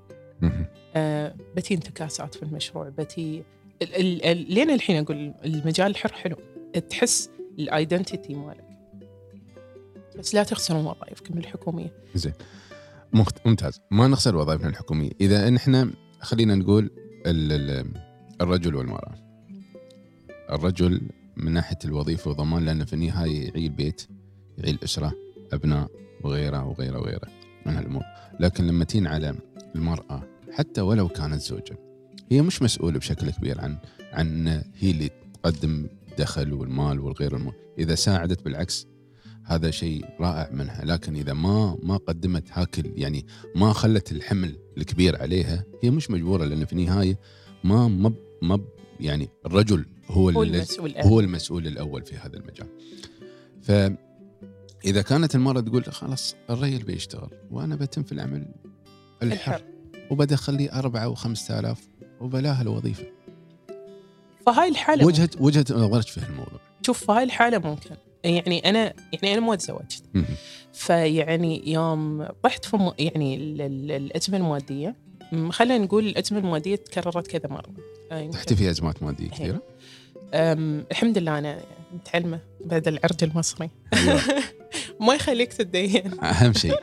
[SPEAKER 2] بتي انتكاسات في المشروع، بتي لين الحين أقول المجال الحر حلو، تحس الايدنتيتي مالك، بس لا تخسرون وظائفكم الحكومية.
[SPEAKER 1] زين، ممتاز. ما نخسر وظائفنا الحكومية إذا إحنا خلينا نقول الرجل والمرأة. الرجل من ناحية الوظيفة وضمان، لأنه في النهاية يعيل بيت، يعيل أسرة، أبناء وغيره من هالأمور. لكن لما تين على المرأة حتى ولو كانت زوجة، هي مش مسؤولة بشكل كبير عن هي اللي تقدم دخل والمال والغير المال. إذا ساعدت بالعكس هذا شيء رائع منها، لكن إذا ما قدمت هاكل، يعني ما خلت الحمل الكبير عليها، هي مش مجبورة، لأن في النهاية ما يعني الرجل هو المسؤول الأول في هذا المجال. فإذا كانت المرأة تقول خلاص الرجل بيشتغل وأنا بتم في العمل الحر وبدخل لي 4 و5 آلاف وبلاها الوظيفة،
[SPEAKER 2] فهاي الحالة
[SPEAKER 1] وجهة نظرك في الموضوع.
[SPEAKER 2] شوف، في هاي الحالة ممكن يعني أنا ما تزوجت، فيعني يوم طحت في يعني الأزمة المادية، خلينا نقول الأزمة المادية تكررت كذا مرة.
[SPEAKER 1] تحتي في أزمات مادية كثيرة؟
[SPEAKER 2] الحمد لله أنا متعلمة بعد العرج المصري.
[SPEAKER 1] أيوة.
[SPEAKER 2] ما يخليك تدين،
[SPEAKER 1] أهم شيء.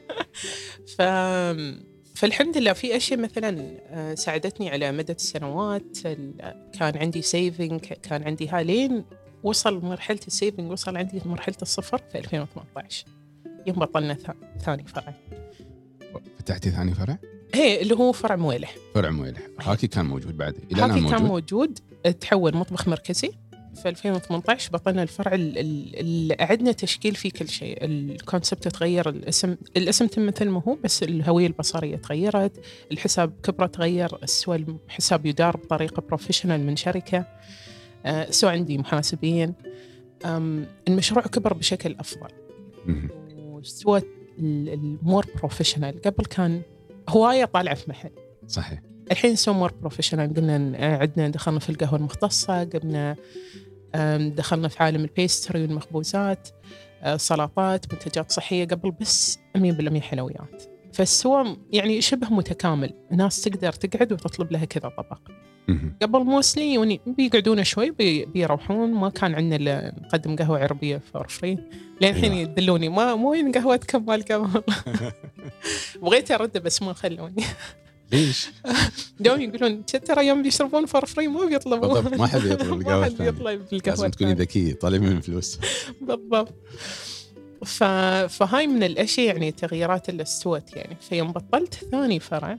[SPEAKER 2] فالحمد لله في أشياء مثلا ساعدتني على مدى السنوات. كان عندي سيفينج، كان عندي هالين وصل مرحلة السيفينج، وصل عندي مرحلة الصفر في 2018 يوم بطلنا ثاني فرع.
[SPEAKER 1] فتحتي ثاني فرع؟
[SPEAKER 2] هي اللي هو فرع مويلح.
[SPEAKER 1] هاكي كان موجود بعد؟
[SPEAKER 2] هاكي كان موجود، تحول مطبخ مركزي في 2018 بطلنا الفرع اللي أعدنا تشكيل فيه كل شيء. الكونسبت تغير، الاسم تم مثل ما هو، بس الهوية البصرية تغيرت، الحساب كبره تغير، سوى الحساب يدار بطريقة بروفيشنال من شركة، سوى عندي محاسبين. المشروع كبر بشكل أفضل وسوى المور بروفيشنال. قبل كان هواية طالعة في محل،
[SPEAKER 1] صحيح.
[SPEAKER 2] الحين سو مور بروفيشنال. قلنا عدنا دخلنا في القهوة المختصة، قلنا دخلنا في عالم البيستري والمخبوزات، سلطات، منتجات صحية. قبل بس 100% حلويات. فالسوى يعني شبه متكامل، الناس تقدر تقعد وتطلب لها كذا طبق. قبل موسلي يعني بيقعدون شوي بيروحون. ما كان عندنا نقدم قهوة عربية فور فري. لين الحين يدلوني مو وين قهوتكم مال قبل. بغيت أرد بس ما خلوني.
[SPEAKER 1] ليش؟
[SPEAKER 2] دوم يقولون ترى يوم بيشربون فور فري ما بيطلبون.
[SPEAKER 1] بالضبط، ما حد يطلب القهوة
[SPEAKER 2] ما حد يطلب القهوة.
[SPEAKER 1] لازم تكوني ذكية، طالب من الفلوس.
[SPEAKER 2] بالضبط. فهاي من الأشياء يعني تغييرات اللي استوت يعني. فيوم بطلت ثاني فرع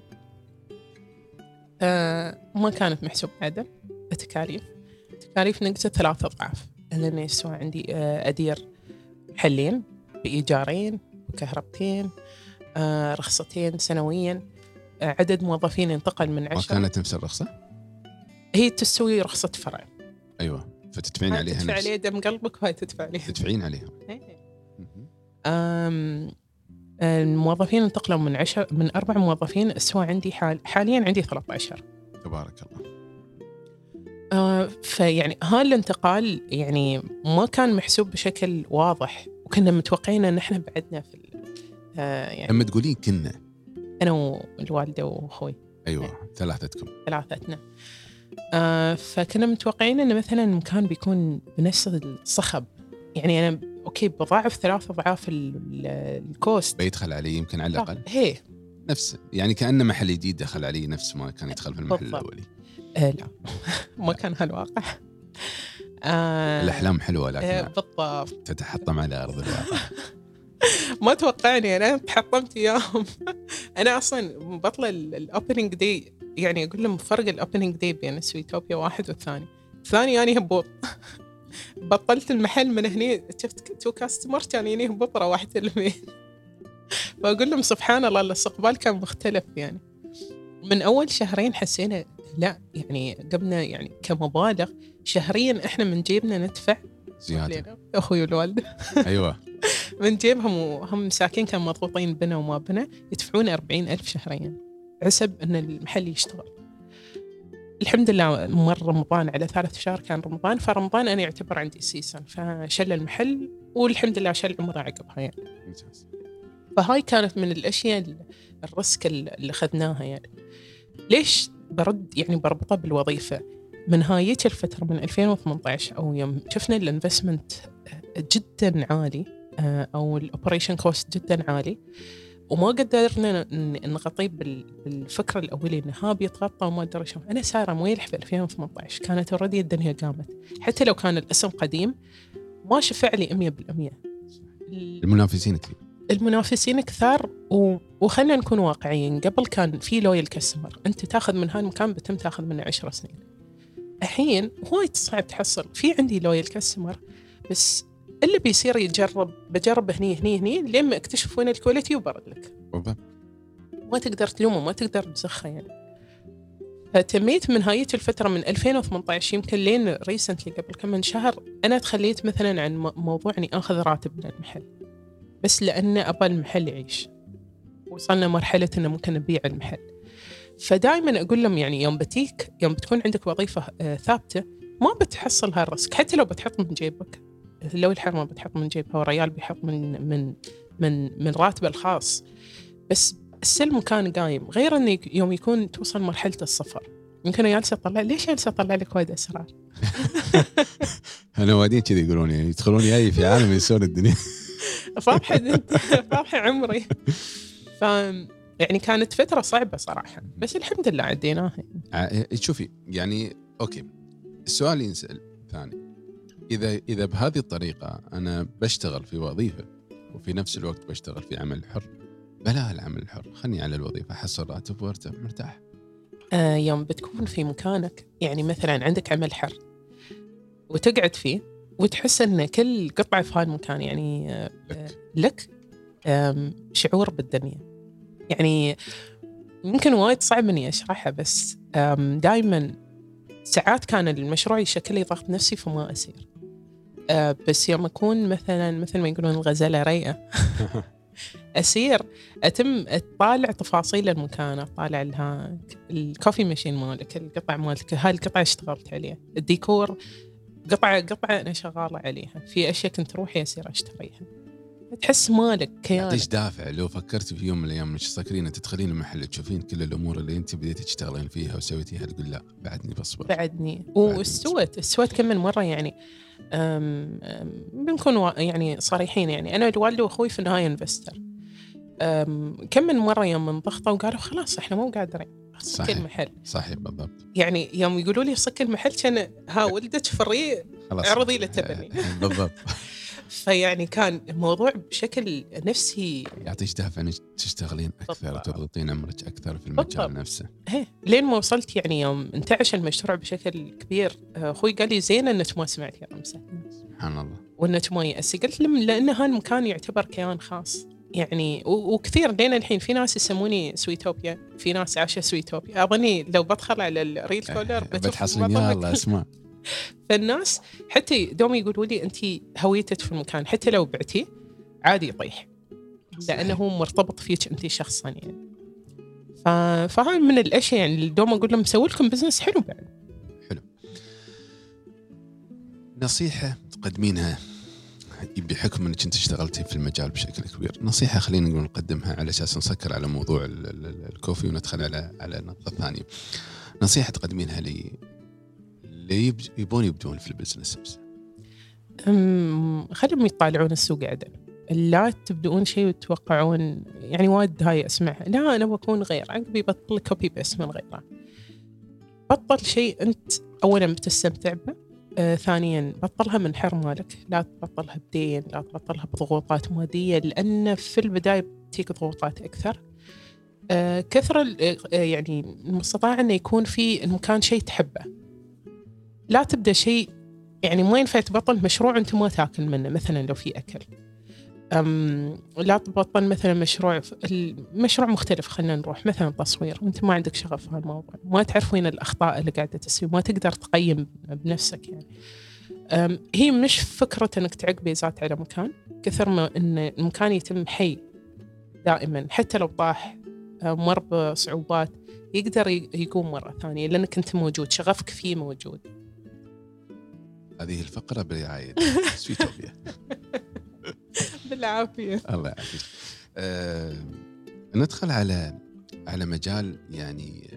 [SPEAKER 2] ما كانت محسوب عدل. التكاليف نقصت 3 أضعاف. لأن يسوى عندي أدير محلين بإيجارين وكهربتين، رخصتين سنويا، عدد موظفين انتقل من 10.
[SPEAKER 1] ما كانت نفس الرخصة؟
[SPEAKER 2] هي تسوي رخصة فرع.
[SPEAKER 1] أيوة، فتدفعين عليها
[SPEAKER 2] تدفع عليها دم قلبك وهاي
[SPEAKER 1] تدفعين عليها.
[SPEAKER 2] الموظفين انتقلوا من 4 موظفين. السوى عندي حاليا عندي 13.
[SPEAKER 1] تبارك الله.
[SPEAKER 2] فيعني هالانتقال يعني ما كان محسوب بشكل واضح، وكنا متوقعين ان احنا بعدنا في
[SPEAKER 1] يعني لما تقولين كنا،
[SPEAKER 2] انا والوالده واخوي.
[SPEAKER 1] ايوه، ثلاثتنا.
[SPEAKER 2] فكنا متوقعين ان مثلا المكان بيكون بنفس الصخب. يعني انا اوكي بضاعف 3 أضعاف الكوست،
[SPEAKER 1] بيدخل عليه يمكن على الاقل
[SPEAKER 2] هي
[SPEAKER 1] نفس، يعني كأنه محل جديد دخل عليه نفس ما كان يدخل في المحل الأولي.
[SPEAKER 2] لا ما كان هالواقع.
[SPEAKER 1] الأحلام حلوة لكن
[SPEAKER 2] بالضبط
[SPEAKER 1] تتحطم على أرض الواقع.
[SPEAKER 2] ما توقعني أنا تحطمت إياهم. أنا أصلا بطلع الأوبننج دي، يعني أقول لهم فرق الأوبننج دي بين سويتوبيا واحد والثاني. الثاني يعني هبوط. بطلت المحل من هني، شفت 2 كاستمر كان يعني هبوط روحت البيت. فأقول لهم سبحان الله الاستقبال كان مختلف. يعني من أول شهرين حسينا لا، يعني قبلنا يعني كمبالغ شهريا إحنا من جيبنا ندفع
[SPEAKER 1] زيادة.
[SPEAKER 2] أخوي والوالدة
[SPEAKER 1] أيوة
[SPEAKER 2] من جيبهم، وهم مساكين كانوا مضغوطين بنا وما بنا، يدفعون 40,000 شهريا عسب أن المحل يشتغل. الحمد لله مر رمضان على 3 شهر كان رمضان، فرمضان أنا يعتبر عندي سيسن، فشل المحل والحمد لله شل عمره عقبها يعني. فهاي كانت من الأشياء الرسك اللي أخذناها. يعني ليش بربطها بالوظيفة؟ من هايك الفترة من 2018 أو يوم شفنا الانفستمنت جدا عالي أو الأوبريشن كوست جدا عالي، وما قدرنا نغطيه بالفكرة الأولية إنها بيتغطى وما أدري شو. أنا سارة مويلح في 2018 كانت أوريدي الدنيا قامت، حتى لو كان الاسم قديم ما شفع لي 100%. المنافسين كثار وخلنا نكون واقعيين. قبل كان في لويال كاستمر، أنت تاخذ من هالمكان بتم تاخذ منه 10 سنين. الحين وايد صعب تحصل. في عندي لويال كاستمر بس اللي بيصير بجرب هني لين ما اكتشف وين الكواليتي وبرد لك. ما تقدر تلومه، ما تقدر تزخه يعني. فتميت من هاية الفترة من 2018 يمكن لين ريسنتلي قبل كم من شهر أنا تخليت مثلا عن موضوع أني أخذ راتب من المحل، بس لأن أبى المحل يعيش. وصلنا مرحلة أنه ممكن نبيع المحل. فدائما أقول لهم يعني يوم بتكون عندك وظيفة ثابتة ما بتحصل هالرسك. حتى لو بتحط من جيبك، لو الحرمة بتحط من جيبها والريال بيحط من راتبه الخاص، بس السلم كان قايم. غير أنه يوم يكون توصل مرحلة الصفر يمكن جالسة أطلع ليش جالسة أطلع لك وايد أسرار.
[SPEAKER 1] أنا وادين كذي يقولون يعني يدخلون جاي في عالم يسون الدنيا.
[SPEAKER 2] فاضحة عمري. يعني كانت فترة صعبة صراحة، بس الحمد لله عديناها.
[SPEAKER 1] شوفي يعني أوكي، السؤال ينسأل ثاني، إذا بهذه الطريقة أنا بشتغل في وظيفة وفي نفس الوقت بشتغل في عمل حر، بلا العمل الحر خلني على الوظيفة، أحصل راتب وارتاح مرتاح.
[SPEAKER 2] يوم بتكون في مكانك، يعني مثلا عندك عمل حر وتقعد فيه وتحس ان كل قطعه في هالمكان يعني لك شعور بالدنيا. يعني يمكن وايد صعب اني اشرحها، بس دائما ساعات كان المشروع يشكل لي ضغط نفسي فما اسير. بس يوم اكون مثلا مثل ما يقولون الغزاله رايقه اسير، اتم اطالع تفاصيل المكان، اطالع لها الكوفي ماشين مالك، القطع مالك، هاي القطعه اشتغلت عليها، الديكور قطعه انا شغاله عليها، في اشياء كنت روحي اسير اشتريها. تحس مالك كيان،
[SPEAKER 1] يعطيش دافع. لو فكرت في يوم من الايام مش تفكرين تدخلين المحل تشوفين كل الامور اللي انت بديتي تشتغلين فيها وسويتيها، تقول لا بعدني بصبر،
[SPEAKER 2] بعدني. واستوت كم من مره يعني. بنكون يعني صريحين، يعني انا الوالد واخوي في النهايه انفستر. كم من مره يوم انضغطوا وقالوا خلاص احنا مو قادرين صك المحل.
[SPEAKER 1] صحيح بالضبط.
[SPEAKER 2] يعني يوم يقولوا لي صك المحل كان ولدك فري عرضي للتبني
[SPEAKER 1] بالضبط.
[SPEAKER 2] فيعني كان الموضوع بشكل نفسي
[SPEAKER 1] يعطيش دافع انك تشتغلين اكثر وتضغطين عمرك اكثر في المجال نفسه.
[SPEAKER 2] لين ما وصلت يعني يوم انتعش المشروع بشكل كبير، اخوي قال لي زين انك ما سمعت يا رمسة،
[SPEAKER 1] سبحان الله،
[SPEAKER 2] وانك ما يأسي. قلت لهم لان هالمكان يعتبر كيان خاص يعني، وكثير لين الحين في ناس يسموني سويتوبيا، في ناس عايشه سويتوبيا. اظني لو بدخل على الريل كولر
[SPEAKER 1] بتحصلين يا الله اسماء.
[SPEAKER 2] فالناس حتى دوم يقولوا لي انت هويتك في المكان، حتى لو بعتي عادي يطيح، لانه مرتبط فيك انت شخصا يعني. فهاي من الاشياء يعني اللي دوم اقول لهم سوي لكم بزنس حلو بعد.
[SPEAKER 1] حلو. نصيحه تقدمينها بحكم انك انت اشتغلتي في المجال بشكل كبير، نصيحه خلينا نقول نقدمها على اساس نسكر على موضوع الكوفي وندخل على النقطه الثانيه. نصيحه تقدمينها اللي يبون يبدون في البزنس نفسه.
[SPEAKER 2] خليهم يطالعون السوق عدل، لا تبدؤون شيء وتتوقعون. يعني وايد هاي اسمعها، لا انا بكون غير، عقبي بطل كوبي بس من غيره. بطل شيء انت اولا بتستمتع به، ثانيا بطلها من حر مالك، لا تبطلها بدين، لا تبطلها بضغوطات ماديه، لان في البدايه بتيك ضغوطات اكثر. كثر يعني المستطاع انه يكون في المكان شيء تحبه. لا تبدأ شيء يعني ما ينفع تبطل مشروع أنت ما تاكل منه، مثلا لو في أكل. لا تبطل مثلا مشروع مختلف، خلينا نروح مثلا تصوير وأنت ما عندك شغف في هالموضوع، ما تعرف وين الأخطاء اللي قاعدة تسوي، ما تقدر تقيم بنفسك يعني. هي مش فكرة أنك تعقبي ذات على مكان، كثر ما أن المكان يتم حي دائما، حتى لو طاح مر بصعوبات يقدر يقوم مرة ثانية لأنك أنت موجود، شغفك فيه موجود.
[SPEAKER 1] هذه الفقرة برعاية سويتوبيا.
[SPEAKER 2] بالعافية.
[SPEAKER 1] الله يعافيك. ندخل على مجال يعني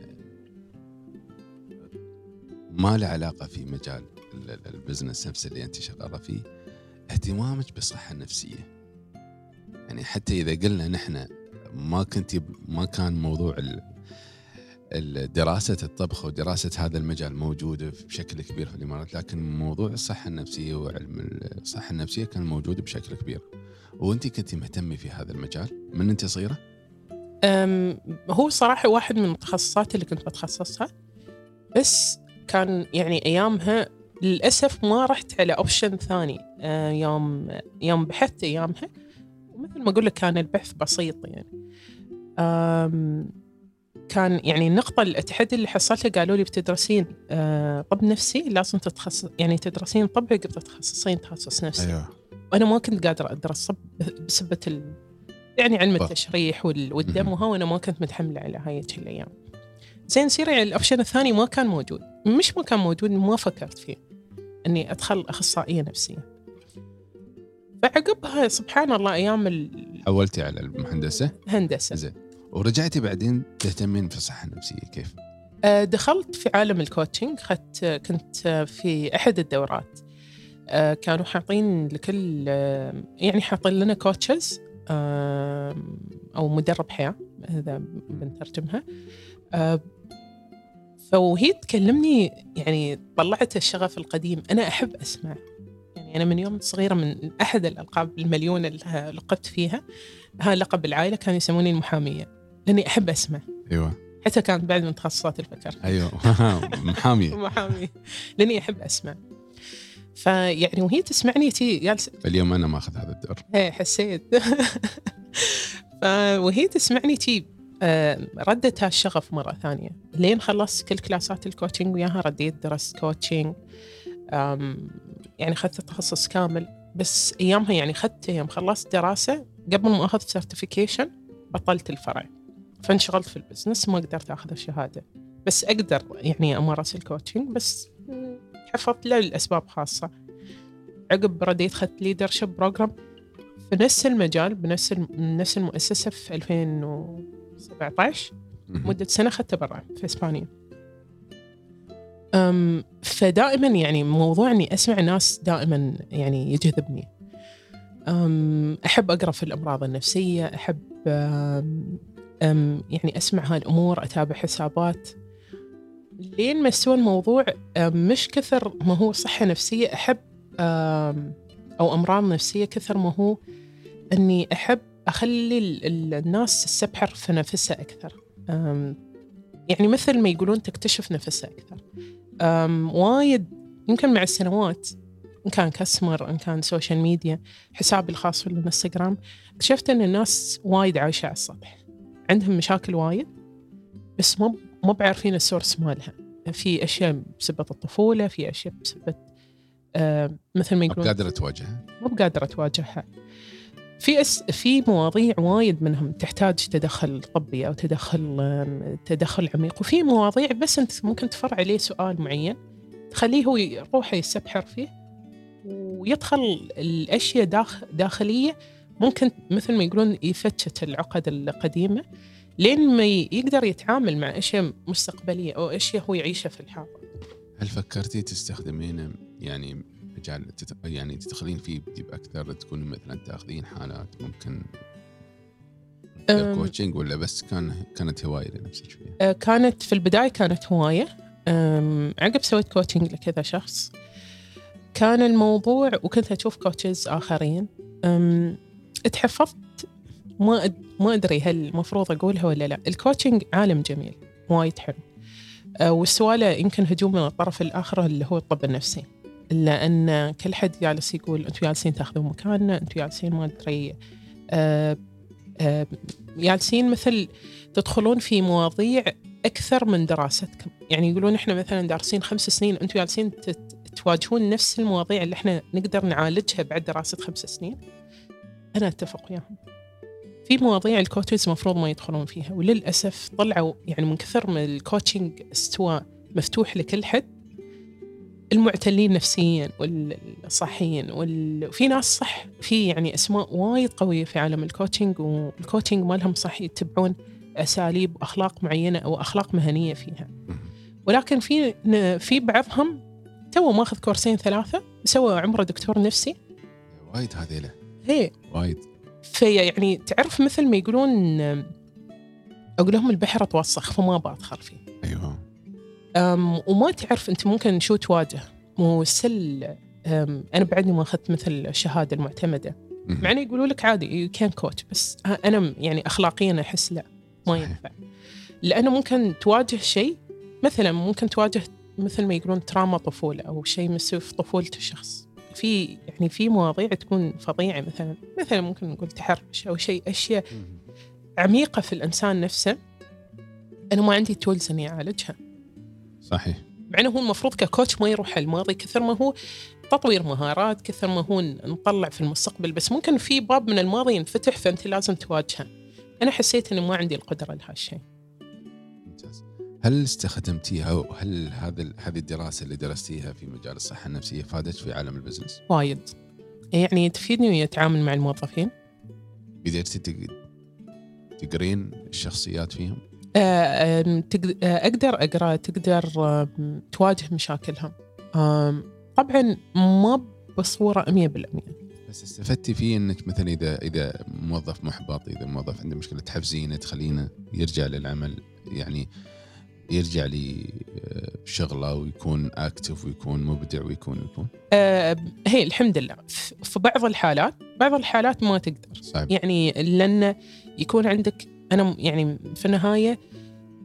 [SPEAKER 1] ما له علاقة في مجال البزنس نفسه اللي أنت شغالة فيه، اهتمامك بالصحة النفسية. يعني حتى إذا قلنا نحن ما كان موضوع دراسة الطبخ ودراسة هذا المجال موجودة بشكل كبير في الإمارات، لكن موضوع الصحة النفسية وعلم الصحة النفسية كان موجود بشكل كبير. وأنت كنت مهتمة في هذا المجال من أنت صغيرة؟
[SPEAKER 2] هو صراحة واحد من التخصصات اللي كنت بتخصصها، بس كان يعني أيامها للأسف ما رحت على أوبشن ثاني. يوم بحثت أيامها، ومثل ما أقول لك كان البحث بسيط يعني. كان يعني النقطة التحدي اللي حصلتها، قالوا لي بتدرسين طب نفسي لازم تتخصص، يعني تدرسين طب قبل تتخصصين تخصص نفسي.
[SPEAKER 1] أيوة.
[SPEAKER 2] وأنا ما كنت قادرة أدرس طب بسبة يعني علم التشريح والدم وها، وأنا ما كنت متحملة على هاي الأيام. زين سيري على الأوبشن الثاني ما كان موجود، مش ما كان موجود، ما فكرت فيه أني أدخل أخصائية نفسية. فعقبها سبحان الله أيام
[SPEAKER 1] حولتي على المهندسة
[SPEAKER 2] هندسة.
[SPEAKER 1] زين، ورجعتي بعدين تهتمين في الصحة النفسية كيف؟
[SPEAKER 2] دخلت في عالم الكوتشنج، كنت في أحد الدورات. كانوا حاطين لكل يعني حاطين لنا كوتشز أو مدرب حياة، هذا بنترجمها. فوهي تكلمني يعني طلعت الشغف القديم، أنا أحب أسمع. يعني أنا من يوم صغيرة من أحد الألقاب المليون اللي لقبت فيها، ها لقب العائلة، كانوا يسموني المحامية لأني أحب أسمع.
[SPEAKER 1] أيوة.
[SPEAKER 2] حتى كانت بعد من تخصصات الفكر.
[SPEAKER 1] أيوة. محامية.
[SPEAKER 2] محامية لأني أحب أسمع. فيعني وهي تسمعني جالسة
[SPEAKER 1] اليوم أنا ما أخذ هذا الدور.
[SPEAKER 2] حسيت. وهي تسمعني ردت هالشغف مرة ثانية لين خلصت كل كلاسات الكوتشنج وياها، رديت درست كوتشنج، يعني أخذت تخصص كامل. بس أيامها يعني يوم خلصت دراسة قبل ما أخذ سيرتيفيكيشن بطلت الفرع، فانشغلت في البزنس ما قدرت أخذ الشهادة. بس أقدر يعني أمارس الكوتشنج، بس حفظت له لأسباب خاصة. عقب رديت خدت ليدرشيب بروجرام في نفس المجال بنفس المؤسسة في 2017 مدة سنة، خدتها برا في إسبانيا. فدائما يعني موضوع أني أسمع ناس دائما يعني يجذبني. أحب أقرأ في الأمراض النفسية، أحب يعني أسمع هالأمور، أتابع حسابات، لين ما استوى الموضوع مش كثر ما هو صحة نفسية أحب أو أمراض نفسية، كثر ما هو أني أحب أخلي الناس تستبحر في نفسها أكثر. يعني مثل ما يقولون تكتشف نفسها أكثر. وايد يمكن مع السنوات، إن كان كاستمر، إن كان سوشيال ميديا، حسابي الخاص في الانستغرام، اكتشفت أن الناس وايد عايشة على السطح، عندهم مشاكل وايد بس مو بعارفين السورس مالها. في أشياء بسبب الطفولة، في أشياء بسبب مثل ما يقولون مو بقادرة تواجهها. في مواضيع وايد منهم تحتاج تدخل طبي أو تدخل عميق، وفي مواضيع بس أنت ممكن تفرع عليه سؤال معين تخليه هو يروح يستبحر فيه ويدخل الأشياء داخلية، ممكن مثل ما يقولون يفتشت العقد القديمة لين ما يقدر يتعامل مع أشياء مستقبلية أو أشياء هو يعيشها في الحاضر.
[SPEAKER 1] هل فكرتي تستخدمين يعني مجال يعني تدخلين فيه بأكثر، تكون مثلا تأخذين حالات ممكن كوتشنج، ولا بس كانت هواية لنفسك فيها؟
[SPEAKER 2] كانت في البداية كانت هواية. عقب سويت كوتشنج لكذا شخص كان الموضوع، وكنت أشوف كوتشز آخرين. اتحفظت، ما أدري هل المفروض أقولها ولا لا. الكوتشنج عالم جميل وايد حلو، والسؤال يمكن هجوم من الطرف الآخر اللي هو الطب النفسي، لأن كل حد جالس يقول أنتوا جالسين تأخذون مكاننا، أنتوا جالسين ما أدري جالسين مثل تدخلون في مواضيع أكثر من دراستكم. يعني يقولون إحنا مثلا دارسين 5 سنين، أنتوا جالسين تواجهون نفس المواضيع اللي إحنا نقدر نعالجها بعد دراسة 5 سنين. أنا أتفق وياهم. في مواضيع الكوتشز مفروض ما يدخلون فيها، وللأسف طلعوا يعني من كثر من الكوتشنج استوى مفتوح لكل حد، المعتلين نفسيا والصحيين وفي ناس صح، في يعني أسماء وايد قوية في عالم الكوتشنج، والكوتشنج مالهم صح يتبعون أساليب أخلاق معينة أو أخلاق مهنية فيها. ولكن في بعضهم تو ماخذ كورسين 3 سوى عمره دكتور نفسي
[SPEAKER 1] وايد. هذه له
[SPEAKER 2] هي
[SPEAKER 1] وايد.
[SPEAKER 2] في يعني تعرف مثل ما يقولون أقول لهم البحر توسخ فما بدخل فيه.
[SPEAKER 1] أيوة.
[SPEAKER 2] وما تعرف أنت ممكن شو تواجه. أنا بعدني ما أخذت مثل الشهادة المعتمدة، معني يقولوا لك عادي you can coach، بس أنا يعني أخلاقيا أحس لا ما ينفع، لأنه ممكن تواجه شيء، مثلا ممكن تواجه مثل ما يقولون تراما طفولة أو شيء مسوي في طفولة الشخص. في مواضيع تكون فظيعة، مثلا ممكن نقول تحرش أو أشياء عميقة في الإنسان نفسه، أنا ما عندي تولز إني أعالجها.
[SPEAKER 1] صحيح.
[SPEAKER 2] مع أنه هو المفروض ككوتش ما يروح الماضي كثر ما هو تطوير مهارات، كثر ما هو نطلع في المستقبل، بس ممكن في باب من الماضي ينفتح فأنت لازم تواجهه. أنا حسيت إنه ما عندي القدرة لهالشيء.
[SPEAKER 1] ممتاز. هل استخدمتيها، وهل هذه الدراسة اللي درستيها في مجال الصحة النفسية فادت في عالم البزنس؟
[SPEAKER 2] وايد، يعني تفيدني ويتعامل مع الموظفين.
[SPEAKER 1] قدرتي تقرين الشخصيات فيهم؟
[SPEAKER 2] أقدر أقرأ، تقدر تواجه مشاكلهم. طبعا ما بصورة 100%،
[SPEAKER 1] بس استفدتي فيه انك مثلا اذا موظف محبط، اذا موظف عنده مشكله، تحفزينه تخلينه يرجع للعمل، يعني يرجع لشغله ويكون اكتف ويكون مبدع ويكون
[SPEAKER 2] هي الحمد لله. في بعض الحالات ما تقدر
[SPEAKER 1] صعب.
[SPEAKER 2] يعني لأن يكون عندك، أنا يعني في النهاية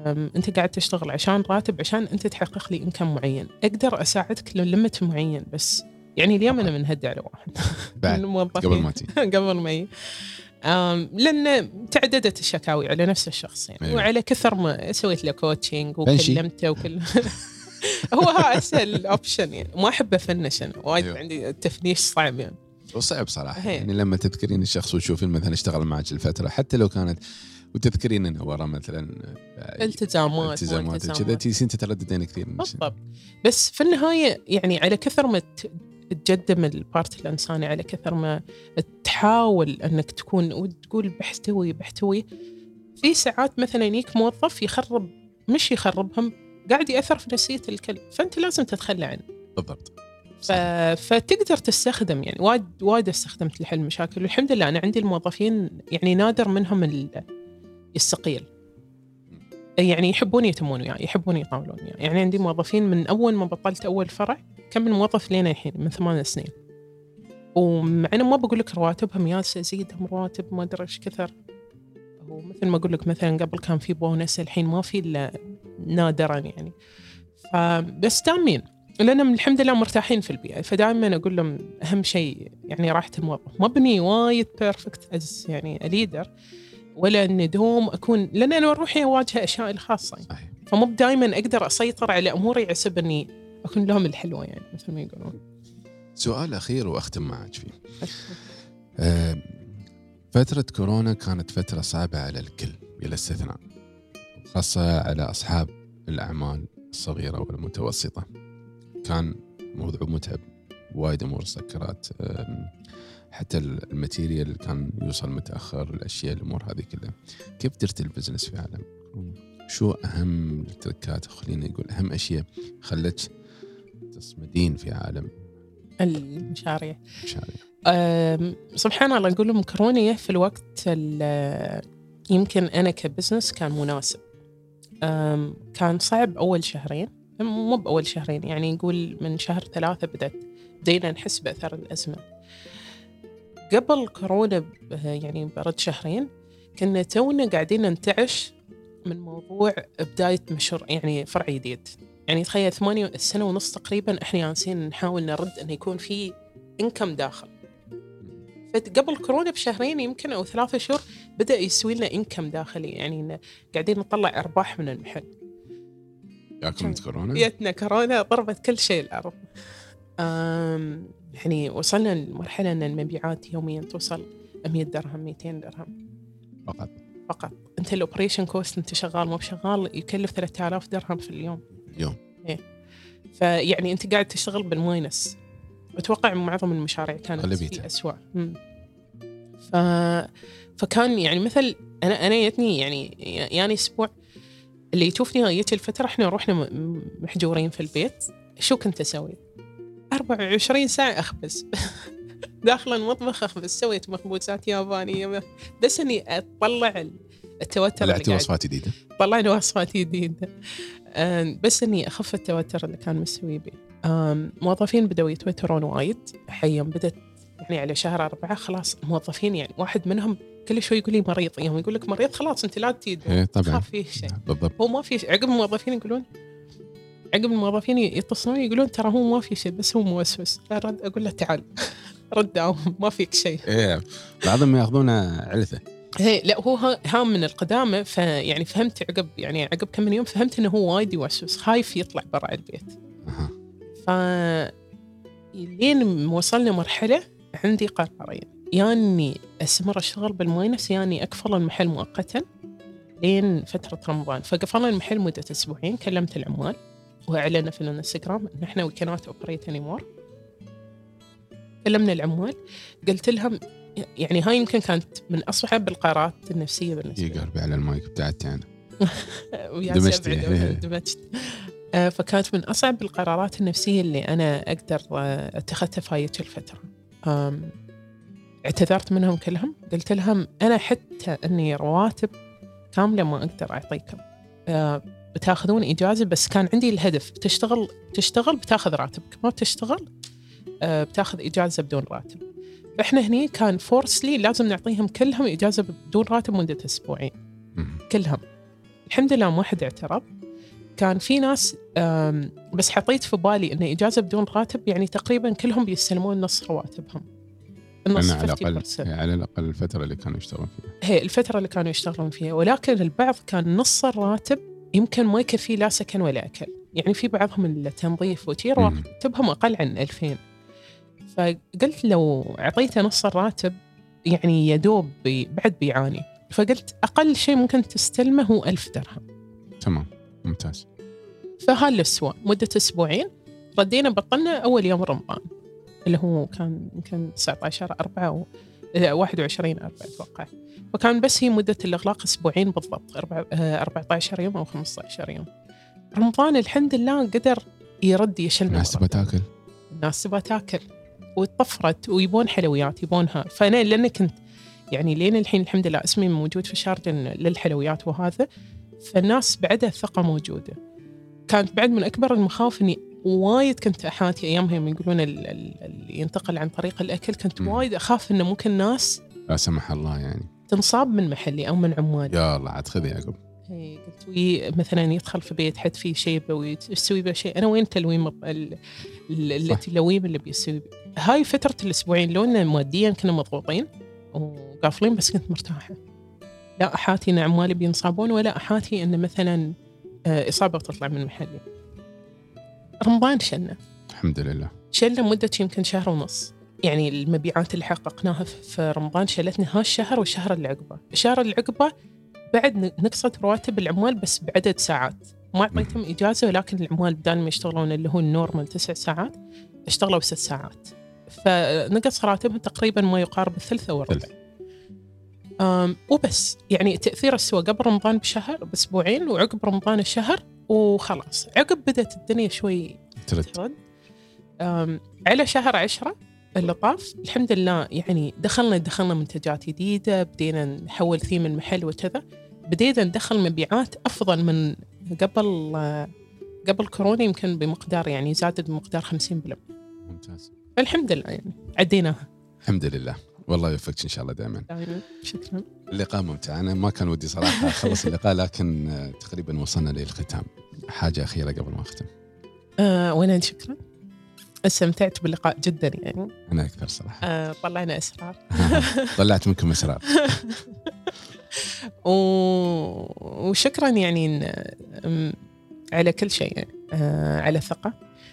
[SPEAKER 2] أنت قاعد تشتغل عشان راتب، عشان أنت تحقق لي إنكم معين، أقدر أساعدك للمت معين. بس يعني اليوم أنا منهدى على واحد
[SPEAKER 1] بعد قبل ما تي
[SPEAKER 2] قبل ما لأن تعددت الشكاوي على نفس الشخص يعني.
[SPEAKER 1] أيوة.
[SPEAKER 2] وعلى كثر ما سويت له كوتشنج وكلمته وكل هو أسهل أوبشن يعني. ما أحب أفنش أنا وايد. أيوة. عندي التفنيش صعب يعني،
[SPEAKER 1] وصعب صراحة. يعني لما تذكرين الشخص وتشوفين مثلا اشتغل معك الفترة، حتى لو كانت وتذكرين انه ورا مثلا
[SPEAKER 2] التزامات
[SPEAKER 1] كذا، تيسين تترددين كثير
[SPEAKER 2] بالضبط. بس في النهاية يعني على كثر ما تقدم البارت الإنساني، على كثر ما تحاول أنك تكون وتقول بحتوي في ساعات مثلا يجيك موظف مش يخربهم، قاعد يأثر في نفسية الكل، فأنت لازم تتخلى عنه.
[SPEAKER 1] بالضبط.
[SPEAKER 2] فتقدر تستخدم يعني وايد استخدمت لحل مشاكل، والحمد لله أنا عندي الموظفين يعني نادر منهم يستقيل، يعني يحبون يتمون وياي، يحبون يطاولون يعني عندي موظفين من أول ما بطلت أول فرع كم من موظف لين الحين من 8 سنين، ومعنا ما بقول لك رواتبهم ياسة، زيدهم رواتب ما أدري إيش كثر. ومثل ما أقول لك مثلا قبل كان في بونس، الحين ما في إلا نادرا يعني. فبس دامين لأنهم الحمد لله مرتاحين في البيئة، فدائما أقول لهم أهم شيء يعني راحة الموظف. ما بني وايد بيرفكت از يعني ليدر، ولا أن دوم أكون، لأن أنا روحي أواجه أشياء الخاصة يعني. فمو دائما أقدر أسيطر على أموري عسب أني أكون لهم الحلوة يعني مثل ما يقولون.
[SPEAKER 1] سؤال أخير وأختم معك فيه. فترة كورونا كانت فترة صعبة على الكل بلا استثناء، خاصة على أصحاب الأعمال الصغيرة والمتوسطة. كان موضوع متعب، وايد أمور سكرات، حتى الماتيريال كان يوصل متأخر، الأشياء الأمور هذه كلها. كيف درت البزنس في عالم؟ شو أهم التركات، خلينا نقول أهم أشياء خلتك تصمدين في عالم
[SPEAKER 2] المشاريع؟ سبحان الله، نقول لهم كورونا في الوقت يمكن أنا كبزنس كان مناسب. كان صعب أول شهرين، مو بأول شهرين يعني، نقول من شهر 3 بدينا نحس بأثر الأزمة. قبل كورونا يعني برد شهرين كنا تونا قاعدين ننتعش من موضوع بداية مشروع يعني فرع جديد. يعني تخيل 8 سنة ونص تقريبا احنا جالسين نحاول نرد أن يكون في إنكم داخل. فقبل كورونا بشهرين يمكن أو 3 شهور بدأ يسوي لنا إنكم داخلي، يعني قاعدين نطلع أرباح من المحل.
[SPEAKER 1] ياكم كورونا؟
[SPEAKER 2] يتنا كورونا ضربت كل شيء الأرض. يعني وصلنا لمرحلة أن المبيعات يوميا توصل 100 درهم 200 درهم فقط. أنت الأوبريشن كوست أنت شغال مو بشغال يكلف 3000 درهم في اليوم. إيه. فيعني أنت قاعد تشتغل بالماينس. أتوقع معظم المشاريع كانت في أسوأ. فكان يعني مثل أنا يتني يعني أسبوع اللي يشوفني هايتي الفترة إحنا روحنا محجورين في البيت. شو كنت أسوي؟ 24 ساعة أخبز داخل المطبخ أخبز. سويت مخبوزات يابانية بس إني أطلع التوتر.
[SPEAKER 1] طلعت وصفات جديدة.
[SPEAKER 2] طلعنا وصفات جديدة بس إني أخف التوتر اللي كان مسوي بي. موظفين بدأوا يتوترون وايد. حيا بدأت يعني على شهر 4 خلاص الموظفين يعني واحد منهم كل شوي يقول لي مريض، يوم يقول لك مريض خلاص أنت لا تيجي تخاف فيه شيء. هو ما في. عقب الموظفين يتصلون يقولون ترى هو ما في شيء بس هو موسوس. فرد أقول له تعال رد داوم ما فيك شيء.
[SPEAKER 1] بعضهم ياخذونه علثة.
[SPEAKER 2] لا هو هام من القدامى. فيعني فهمت عقب كم من يوم فهمت إنه هو وايد يوسوس، خايف يطلع برا البيت. لين وصلنا مرحلة عندي قرارين، يعني أستمر أشتغل بالماينس، يعني أقفل المحل مؤقتا لين فترة رمضان. فقفلنا المحل مدة 2 أسبوع. كلمت العمال وأعلنا في الانستغرام إن إحنا we cannot operate anymore. كلمنا العمال قلت لهم يعني هاي يمكن كانت من أصعب القرارات النفسية بالنسبة لي.
[SPEAKER 1] قربي على المايك بتاعتي أنا
[SPEAKER 2] دمجت. فكانت من أصعب القرارات النفسية اللي أنا أقدر اتخذتها في هاي الفترة. اعتذرت منهم كلهم، قلت لهم أنا حتى أني رواتب كاملة ما أقدر أعطيكم، بتاخذون إجازة، بس كان عندي الهدف تشتغل بتاخذ راتبك، ما بتشتغل بتاخذ إجازة بدون راتب. فإحنا هني كان فورسلي لازم نعطيهم كلهم إجازة بدون راتب مدة 2 أسبوع كلهم. الحمد لله ما حد اعترض. كان في ناس بس حطيت في بالي إن إجازة بدون راتب يعني تقريبا كلهم بيستلمون نص رواتبهم، النص 50%.
[SPEAKER 1] على الأقل الفترة اللي كانوا يشتغلون فيها،
[SPEAKER 2] هي الفترة اللي كانوا يشتغلون فيها. ولكن البعض كان نص الراتب يمكن ما يكفي لا سكن ولا أكل. يعني في بعضهم التنظيف وتير راتبهم أقل عن 2000. فقلت لو أعطيته نص الراتب يعني يدوب بعد بيعاني. فقلت أقل شيء ممكن تستلمه هو 1000 درهم.
[SPEAKER 1] تمام، ممتاز.
[SPEAKER 2] فهالأسبوع مدة أسبوعين ردينا بطلنا أول يوم رمضان اللي هو كان يمكن 19/4 21/4 أتوقع. فكان بس هي مدة الإغلاق أسبوعين بالضبط، 14 يوم أو 15 يوم. رمضان الحمد لله قدر يرد يشلنا.
[SPEAKER 1] الناس تبى تاكل،
[SPEAKER 2] الناس تبى تاكل وتطفرت ويبون حلويات يبونها. فأنا لأن كنت يعني لين الحين الحمد لله اسمي موجود في شارجة للحلويات وهذا، فالناس بعدها الثقة موجودة. كانت بعد من أكبر المخاوف إني وايد كنت أحاتي أيامها يوم يقولون اللي ينتقل عن طريق الأكل، كنت وايد أخاف إنه ممكن ناس
[SPEAKER 1] لا سمح الله يعني
[SPEAKER 2] تنصاب من محلي أو من عمالي.
[SPEAKER 1] يا الله عاد خذي عقب.
[SPEAKER 2] قلت مثلا يدخل في بيت حد فيه شيبة ويسوي به شيء، أنا وين تلويم اللويم اللي بيسوي. هاي فترة الأسبوعين لو ماديا كنا مضغوطين وقافلين بس كنت مرتاحة. لا أحاتي إن عمالي بينصابون ولا أحاتي إن مثلا إصابة تطلع من محلي. رمضان شلنا
[SPEAKER 1] الحمد لله،
[SPEAKER 2] شلنا مدة يمكن شهر ونص. يعني المبيعات اللي حققناها في رمضان شلتنا هالشهر والشهر اللي عقبه. الشهر اللي عقبه بعد نقصت رواتب العمال بس بعدد ساعات، ما أعطيتهم إجازة، ولكن العمال بدال ما يشتغلون اللي هو النورمال 9 ساعات اشتغلوا 6 ساعات. فنقص راتبهم تقريبا ما يقارب الثلث أو الربع. وبس يعني تأثير السوى قبل رمضان بشهر بأسبوعين وعقب رمضان الشهر وخلاص. عقب بدأت الدنيا شوي ترد. على شهر 10 اللي طاف الحمد لله يعني دخلنا منتجات جديدة، بدينا نحول ثيم المحل وكذا، بدينا ندخل مبيعات أفضل من قبل كورونا يمكن بمقدار يعني زادت بمقدار 50%.
[SPEAKER 1] ممتاز،
[SPEAKER 2] الحمد لله يعني عديناها
[SPEAKER 1] الحمد لله. والله يوفقك إن شاء الله دائما.
[SPEAKER 2] شكرا.
[SPEAKER 1] اللقاء ممتع. أنا ما كان ودي صراحة أخلص اللقاء لكن تقريبا وصلنا للختام. حاجة أخيرة قبل ما أختم.
[SPEAKER 2] وأنا شكرا، استمتعت باللقاء جدا يعني.
[SPEAKER 1] أنا أكثر صراحة.
[SPEAKER 2] طلعنا أسرار.
[SPEAKER 1] طلعت منكم أسرار.
[SPEAKER 2] وشكرا يعني على كل شيء يعني. على الثقة.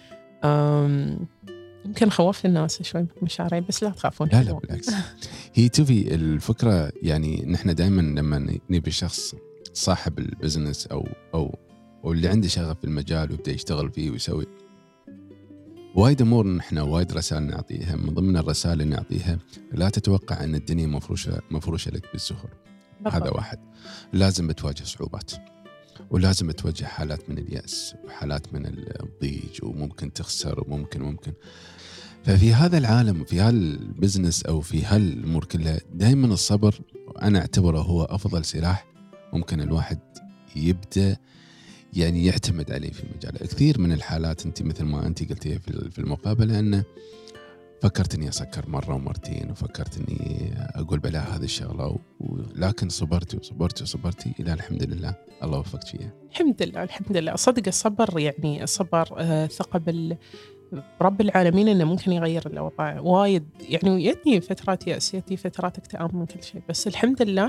[SPEAKER 2] يمكن خوفت الناس شوي بمشاريع بس لا تخافون.
[SPEAKER 1] لا بالعكس. هي تفي الفكرة يعني نحن دائما لما نبي شخص صاحب البزنس أو اللي عنده شغف في المجال ويبدأ يشتغل فيه ويسوي وايد أمور، نحن وايد رسائل نعطيها. من ضمن الرسائل اللي نعطيها لا تتوقع أن الدنيا مفروشة لك بالزهر. هذا واحد. لازم بتواجه صعوبات ولازم تواجه حالات من اليأس وحالات من الضيج وممكن تخسر وممكن. ففي هذا العالم في هالبزنس أو في هالأمور كلها دائما الصبر أنا أعتبره هو أفضل سلاح ممكن الواحد يبدأ يعني يعتمد عليه في مجاله. كثير من الحالات أنت مثل ما أنت قلتي في المقابلة أنه فكرت إني أسكر مرة ومرتين وفكرت إني أقول بلا هذه الشغلة لكن صبرتي إلى الحمد لله الله وفقت فيها.
[SPEAKER 2] الحمد لله. صدق الصبر يعني الصبر ثقة برب العالمين إنه ممكن يغير الأوضاع وايد. يعني يدني فترات يأس، يدني فترات اكتئاب من كل شيء، بس الحمد لله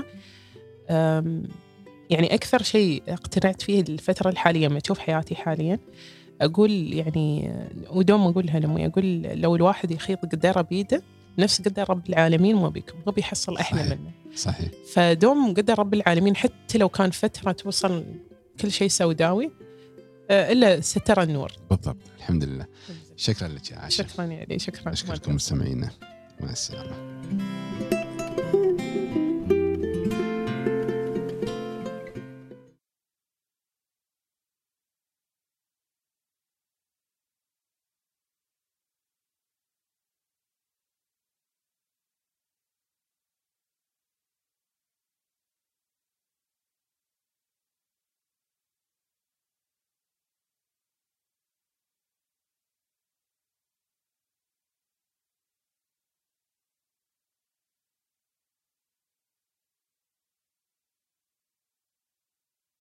[SPEAKER 2] يعني أكثر شيء اقتنعت فيه الفترة الحالية ما أشوف حياتي حاليا أقول يعني ودوم أقولها لما أقول لو الواحد يخيط قدره بيده نفس قدر رب العالمين ما بيحصل أحلى منه.
[SPEAKER 1] صحيح.
[SPEAKER 2] فدوم قدر رب العالمين حتى لو كان فترة توصل كل شيء سوداوي إلا سترى النور.
[SPEAKER 1] بالضبط. الحمد لله. شكرا لك يا عاشر.
[SPEAKER 2] شكرا يا علي. شكرا.
[SPEAKER 1] أشكركم مستمعينا. مع السلامة.